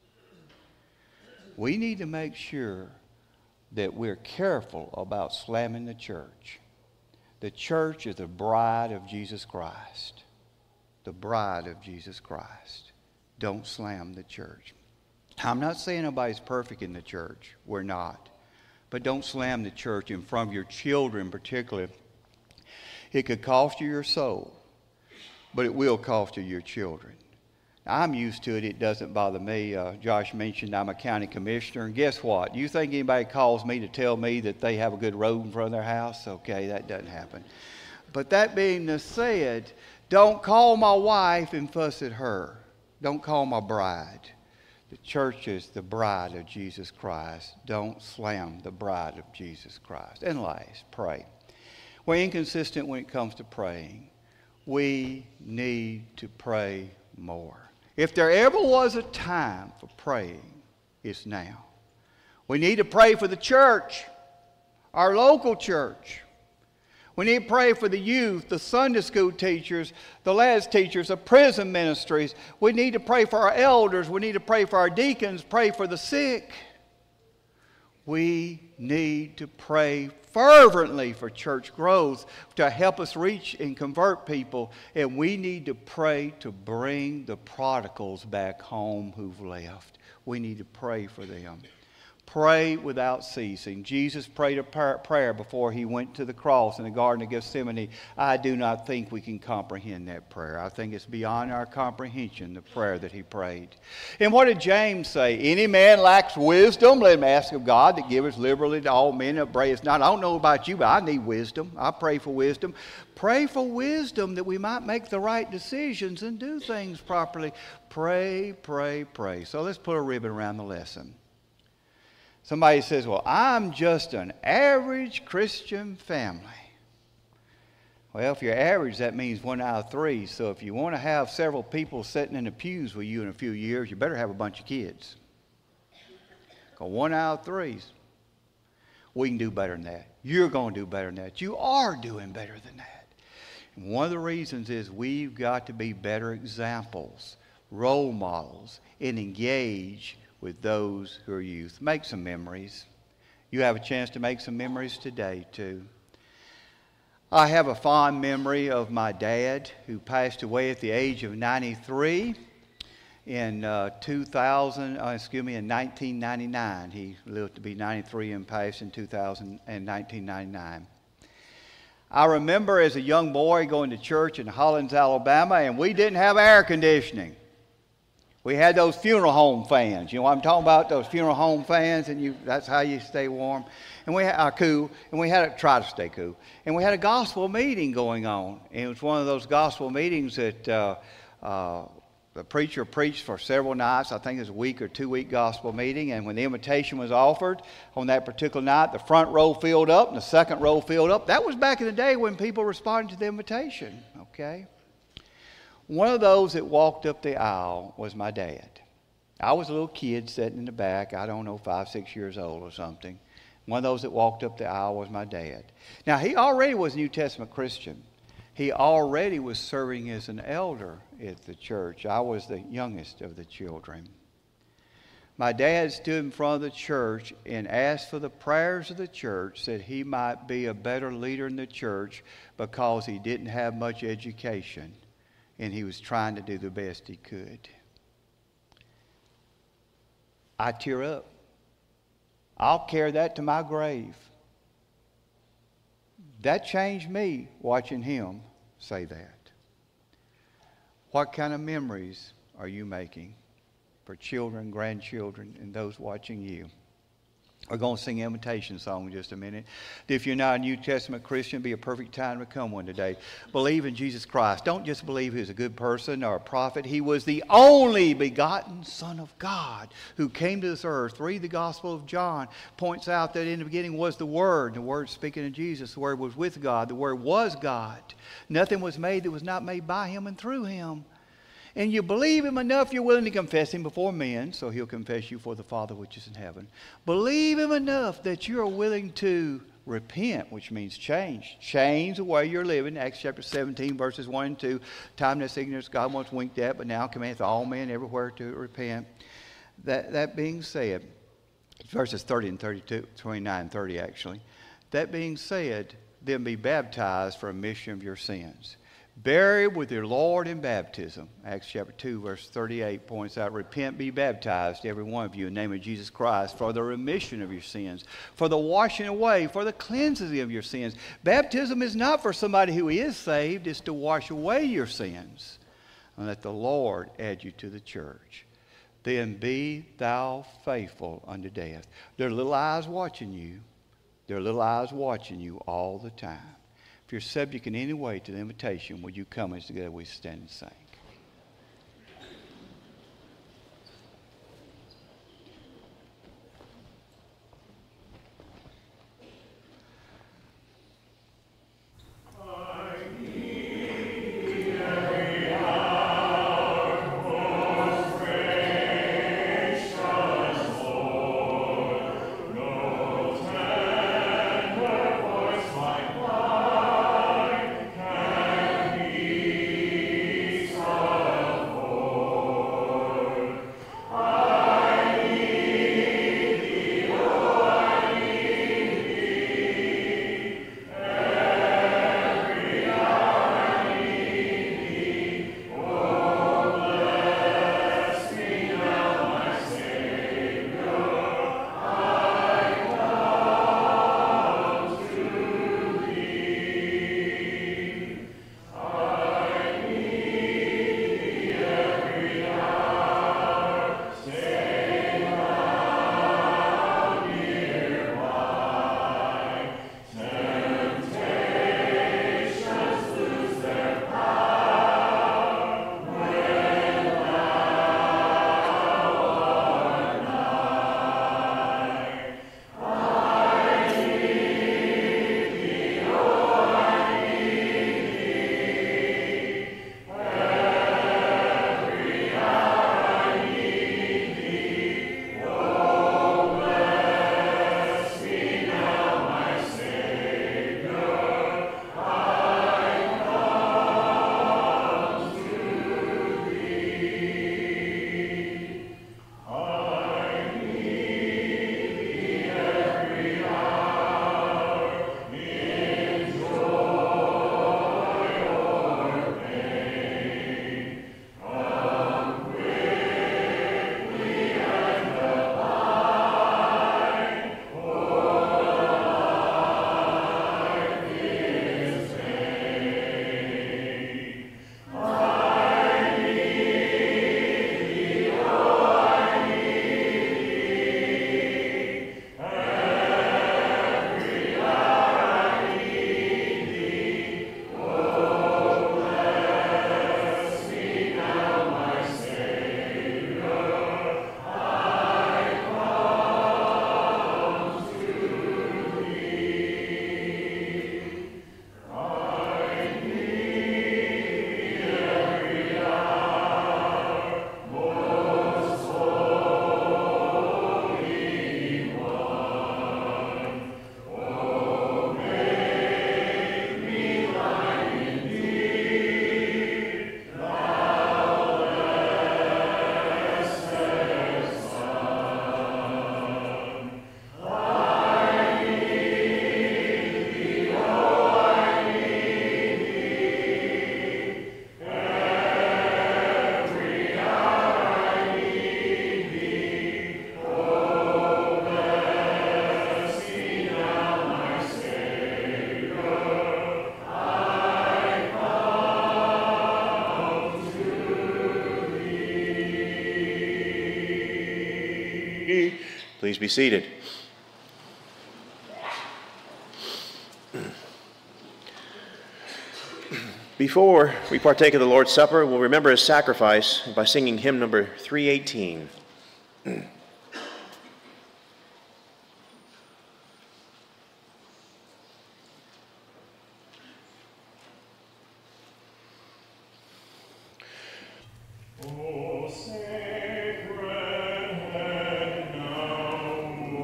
We need to make sure that we're careful about slamming the church. The church is the bride of Jesus Christ. The bride of Jesus Christ. Don't slam the church. I'm not saying nobody's perfect in the church. We're not. But don't slam the church in front of your children particularly. It could cost you your soul, but it will cost you your children. Now, I'm used to it. It doesn't bother me. Uh, Josh mentioned I'm a county commissioner. And guess what? You think anybody calls me to tell me that they have a good road in front of their house? Okay, that doesn't happen. But that being said, don't call my wife and fuss at her. Don't call my bride. The church is the bride of Jesus Christ. Don't slam the bride of Jesus Christ. And last, pray. We're inconsistent when it comes to praying. We need to pray more. If there ever was a time for praying, It's now. We need to pray for the church, our local church. We need to pray for the youth, the Sunday school teachers, the lads teachers, the prison ministries. We need to pray for our elders. We need to pray for our deacons, pray for the sick. We need to pray fervently for church growth to help us reach and convert people. And we need to pray to bring the prodigals back home who've left. We need to pray for them. Pray without ceasing. Jesus prayed a prayer before he went to the cross in the Garden of Gethsemane. I do not think we can comprehend that prayer. I think it's beyond our comprehension, the prayer that he prayed. And what did James say? Any man lacks wisdom, let him ask of God that giveth liberally to all men and upbraideth not. I don't know about you, but I need wisdom. I pray for wisdom. Pray for wisdom that we might make the right decisions and do things properly. Pray, pray, pray. So let's put a ribbon around the lesson. Somebody says, well, I'm just an average Christian family. Well, if you're average, that means one out of three. So if you want to have several people sitting in the pews with you in a few years, you better have a bunch of kids. Because one out of three, we can do better than that. You're going to do better than that. You are doing better than that. And one of the reasons is we've got to be better examples, role models, and engage with those who are youth. Make some memories. You have a chance to make some memories today, too. I have a fond memory of my dad, who passed away at the age of ninety-three in uh, two thousand, uh, excuse me, in nineteen ninety-nine. He lived to be ninety-three and passed in two thousand and nineteen ninety-nine. I remember as a young boy going to church in Hollins, Alabama, and we didn't have air conditioning. We had those funeral home fans. You know what I'm talking about? Those funeral home fans, and you, that's how you stay warm. And we had uh, cool, and we had to try to stay cool. And we had a gospel meeting going on. And it was one of those gospel meetings that uh, uh, the preacher preached for several nights. I think it was a week or two-week gospel meeting. And when the invitation was offered on that particular night, the front row filled up and the second row filled up. That was back in the day when people responded to the invitation, okay? One of those that walked up the aisle was my dad. I was a little kid sitting in the back, I don't know, five, six years old or something. One of those that walked up the aisle was my dad. Now, he already was a New Testament Christian. He already was serving as an elder at the church. I was the youngest of the children. My dad stood in front of the church and asked for the prayers of the church that he might be a better leader in the church because he didn't have much education. And he was trying to do the best he could. I tear up. I'll carry that to my grave. That changed me watching him say that. What kind of memories are you making for children, grandchildren, and those watching you? We're going to sing an invitation song in just a minute. If you're not a New Testament Christian, it'd be a perfect time to become one today. Believe in Jesus Christ. Don't just believe he was a good person or a prophet. He was the only begotten Son of God who came to this earth. Read the Gospel of John. Points out that in the beginning was the Word. The Word speaking of Jesus. The Word was with God. The Word was God. Nothing was made that was not made by him and through him. And you believe him enough, you're willing to confess him before men, so he'll confess you for the Father which is in heaven. Believe him enough that you're willing to repent, which means change. Change the way you're living. Acts chapter seventeen, verses one and two. Timeless ignorance, God once winked at, but now commandeth all men everywhere to repent. That, that being said, verses thirty and thirty-two, twenty-nine and thirty actually. That being said, then be baptized for remission of your sins. Buried with your Lord in baptism. Acts chapter two, verse thirty-eight points out, repent, be baptized, every one of you, in the name of Jesus Christ, for the remission of your sins, for the washing away, for the cleansing of your sins. Baptism is not for somebody who is saved, it's to wash away your sins, and let the Lord add you to the church. Then be thou faithful unto death. There are little eyes watching you. There are little eyes watching you all the time. If you're subject in any way to the invitation, will you come as together we stand and sing? Gracious Please be seated. Before we partake of the Lord's Supper, we'll remember his sacrifice by singing hymn number three eighteen. O sacred head now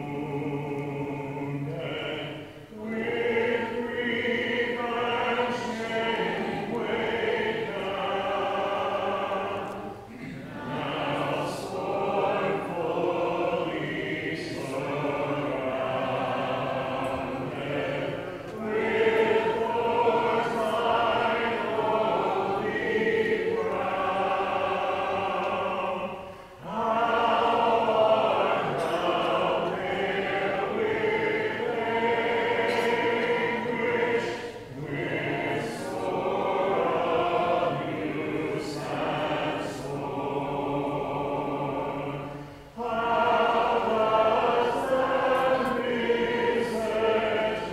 wounded, with grief and shame weighed down, now scornfully surrounded, with thorns like holy crown. How art thou there with anguish, with sore abuse and scorn? How does that visage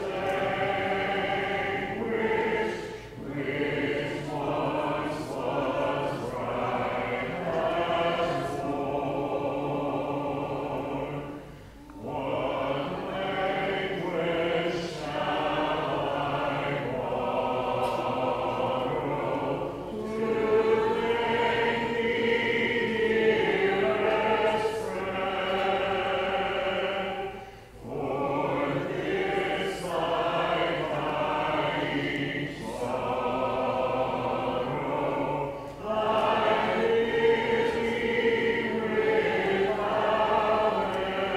languish, which once was bright as morn? What language shall I borrow to thank thee, dearest friend, for this thy dying sorrow, thy pity without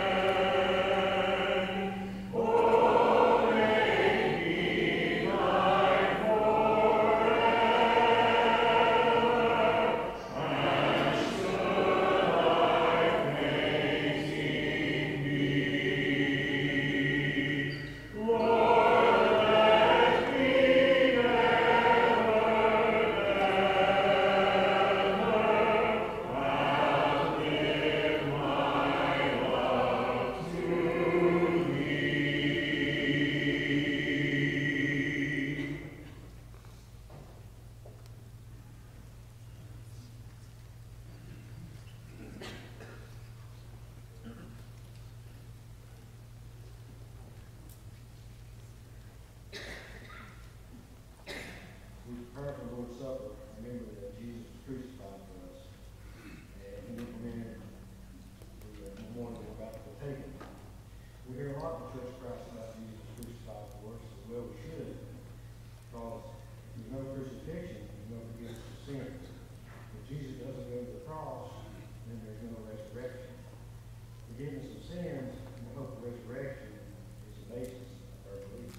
end? Oh, make me thine forever, and should I fainting be, Lord, let me We prepare for the Lord's Supper, remember that Jesus was crucified for us, and he implemented the uh, memorial about the taken. We hear a lot in the Church of Christ about Jesus was crucified for us, as well we should, because if there's no crucifixion, there's no forgiveness of sin. If Jesus doesn't go to the cross, then there's no resurrection. Forgiveness of sins and the hope of resurrection is the basis of our belief.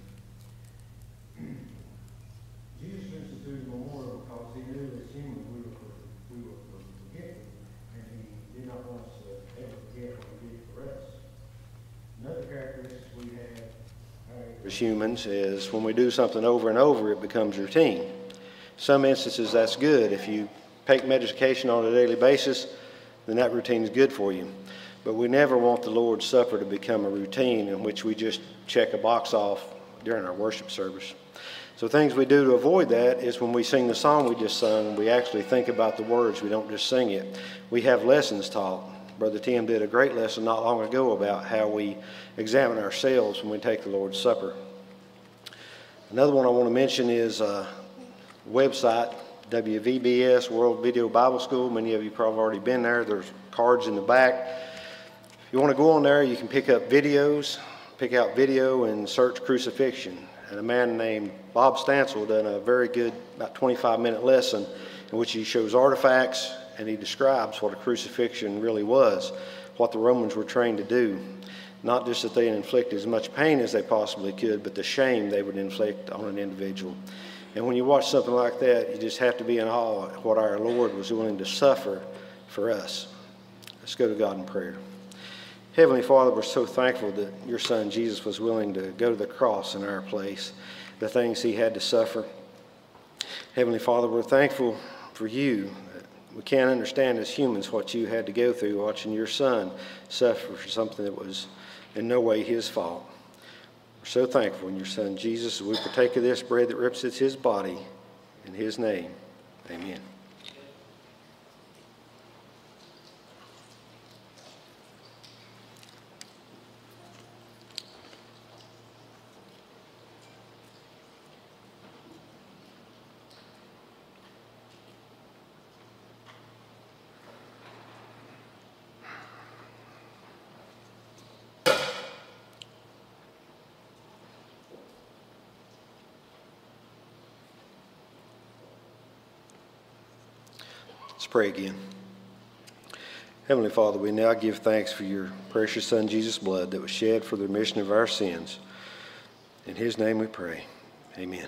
Jesus instituted a memorial because he knew as humans we were, we were forgetful, and he did not want us to ever forget what he did for us. Another characteristic we have uh, as humans is when we do something over and over, it becomes routine. Some instances that's good. If you take medication on a daily basis, then that routine is good for you. But we never want the Lord's Supper to become a routine in which we just check a box off during our worship service. So things we do to avoid that is when we sing the song we just sung, we actually think about the words. We don't just sing it. We have lessons taught. Brother Tim did a great lesson not long ago about how we examine ourselves when we take the Lord's Supper. Another one I want to mention is a website, W V B S, World Video Bible School. Many of you probably already been there. There's cards in the back. If you want to go on there, you can pick up videos, pick out video and search crucifixion. And a man named Bob Stansel done a very good, about twenty-five minute lesson in which he shows artifacts and he describes what a crucifixion really was, what the Romans were trained to do. Not just that they inflict as much pain as they possibly could, but the shame they would inflict on an individual. And when you watch something like that, you just have to be in awe at what our Lord was willing to suffer for us. Let's go to God in prayer. Heavenly Father, we're so thankful that your Son Jesus was willing to go to the cross in our place, the things he had to suffer. Heavenly Father, we're thankful for you. We can't understand as humans what you had to go through watching your son suffer for something that was in no way his fault. We're so thankful in your son Jesus, as we partake of this bread that represents his body. In his name, amen. Let's pray again. Heavenly Father, we now give thanks for your precious Son, Jesus' blood that was shed for the remission of our sins. In his name we pray. Amen.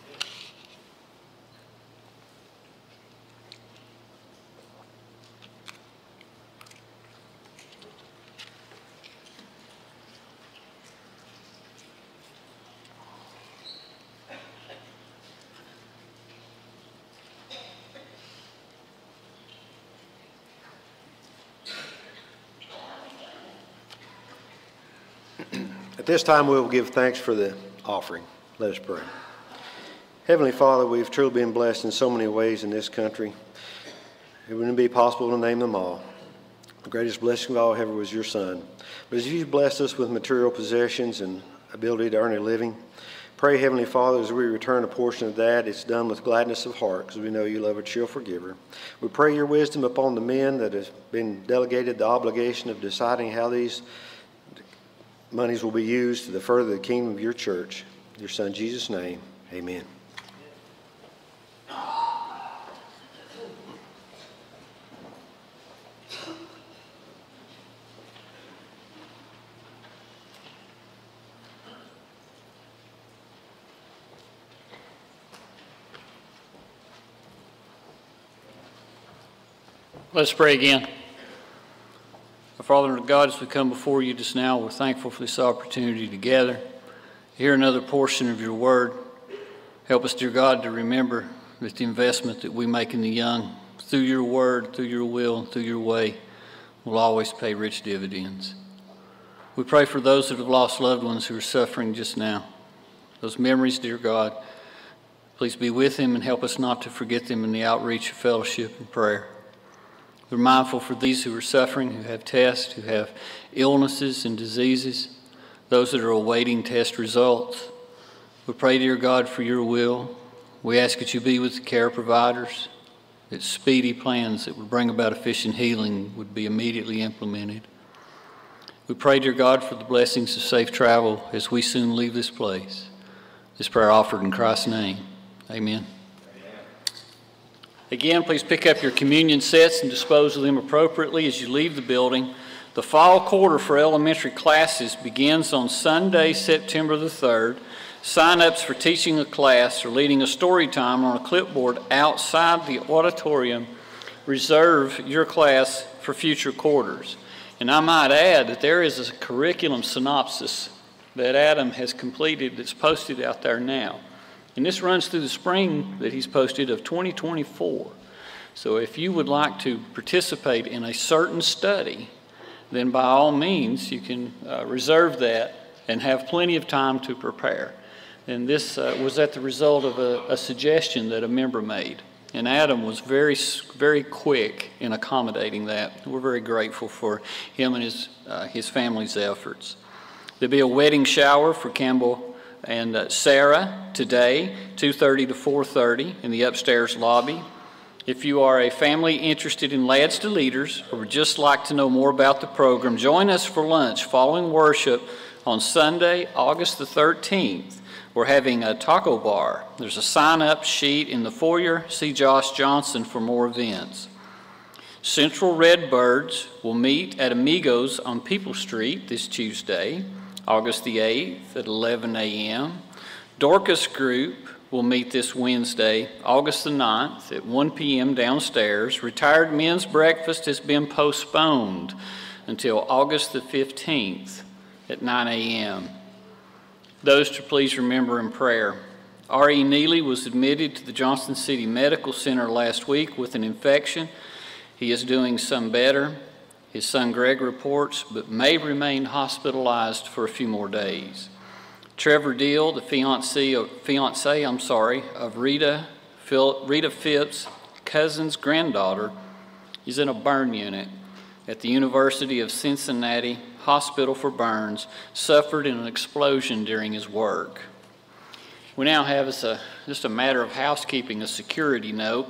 At this time, we will give thanks for the offering. Let us pray. Heavenly Father, we've truly been blessed in so many ways in this country. It wouldn't be possible to name them all. The greatest blessing of all, however, was your Son. But as you've blessed us with material possessions and ability to earn a living, pray, Heavenly Father, as we return a portion of that, it's done with gladness of heart, because we know you love a cheerful forgiver. We pray your wisdom upon the men that have been delegated the obligation of deciding how these monies will be used to the further the kingdom of your church. In your Son, Jesus' name, amen. Let's pray again. Our Father and God, as we come before you just now, we're thankful for this opportunity to gather, hear another portion of your word. Help us, dear God, to remember that the investment that we make in the young, through your word, through your will, through your way, will always pay rich dividends. We pray for those that have lost loved ones who are suffering just now. Those memories, dear God, please be with them and help us not to forget them in the outreach of fellowship and prayer. We're mindful for these who are suffering, who have tests, who have illnesses and diseases, those that are awaiting test results. We pray, dear God, for your will. We ask that you be with the care providers, that speedy plans that would bring about efficient healing would be immediately implemented. We pray, dear God, for the blessings of safe travel as we soon leave this place. This prayer offered in Christ's name. Amen. Again, please pick up your communion sets and dispose of them appropriately as you leave the building. The fall quarter for elementary classes begins on Sunday, September the third. Sign-ups for teaching a class or leading a story time on a clipboard outside the auditorium reserve your class for future quarters. And I might add that there is a curriculum synopsis that Adam has completed that's posted out there now. And this runs through the spring that he's posted of twenty twenty-four. So if you would like to participate in a certain study, then by all means you can uh, reserve that and have plenty of time to prepare. And this uh, was at the result of a, a suggestion that a member made. And Adam was very, very quick in accommodating that. We're very grateful for him and his, uh, his family's efforts. There'll be a wedding shower for Campbell and uh, Sarah today, two thirty to four thirty in the upstairs lobby. If you are a family interested in Lads to Leaders or would just like to know more about the program, join us for lunch following worship on Sunday, August the thirteenth. We're having a taco bar. There's a sign-up sheet in the foyer. See Josh Johnson for more events. Central Redbirds will meet at Amigos on People Street this Tuesday, August the eighth at eleven a m Dorcas Group will meet this Wednesday, August the ninth at one p m downstairs. Retired Men's Breakfast has been postponed until August the fifteenth at nine a m Those to please remember in prayer. R E Neely was admitted to the Johnson City Medical Center last week with an infection. He is doing some better. His son Greg reports, but may remain hospitalized for a few more days. Trevor Deal, the fiancé, fiancé I'm sorry, of Rita, Phil, Rita Phipps' cousin's granddaughter, is in a burn unit at the University of Cincinnati Hospital for Burns, suffered in an explosion during his work. We now have as a, just a matter of housekeeping, a security note.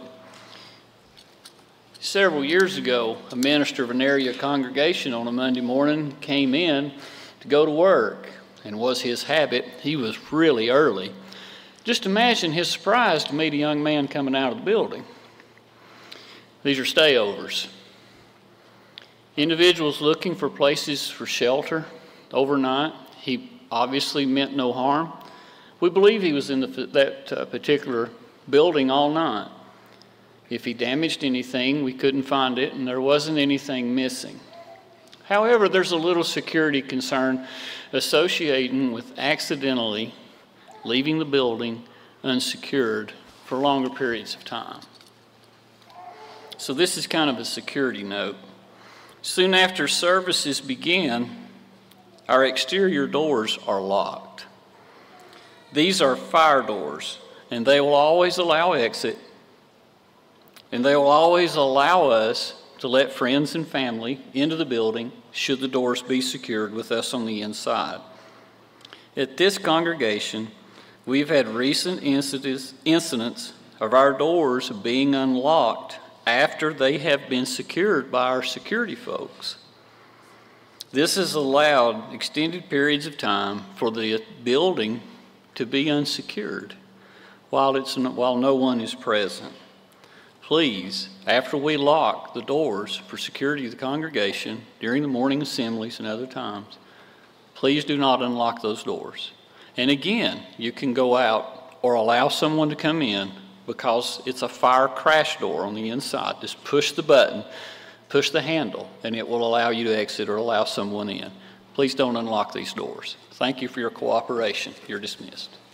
Several years ago, a minister of an area congregation on a Monday morning came in to go to work, and was his habit, he was really early. Just imagine his surprise to meet a young man coming out of the building. These are stayovers. Individuals looking for places for shelter overnight. He obviously meant no harm. We believe he was in the, that uh, particular building all night. If he damaged anything, we couldn't find it, and there wasn't anything missing. However, there's a little security concern associating with accidentally leaving the building unsecured for longer periods of time. So this is kind of a security note. Soon after services begin, our exterior doors are locked. These are fire doors, and they will always allow exit, and they will always allow us to let friends and family into the building should the doors be secured with us on the inside. At this congregation, we've had recent incidents, incidents of our doors being unlocked after they have been secured by our security folks. This has allowed extended periods of time for the building to be unsecured while, it's, while no one is present. Please, after we lock the doors for security of the congregation during the morning assemblies and other times, please do not unlock those doors. And again, you can go out or allow someone to come in because it's a fire crash door on the inside. Just push the button, push the handle, and it will allow you to exit or allow someone in. Please don't unlock these doors. Thank you for your cooperation. You're dismissed.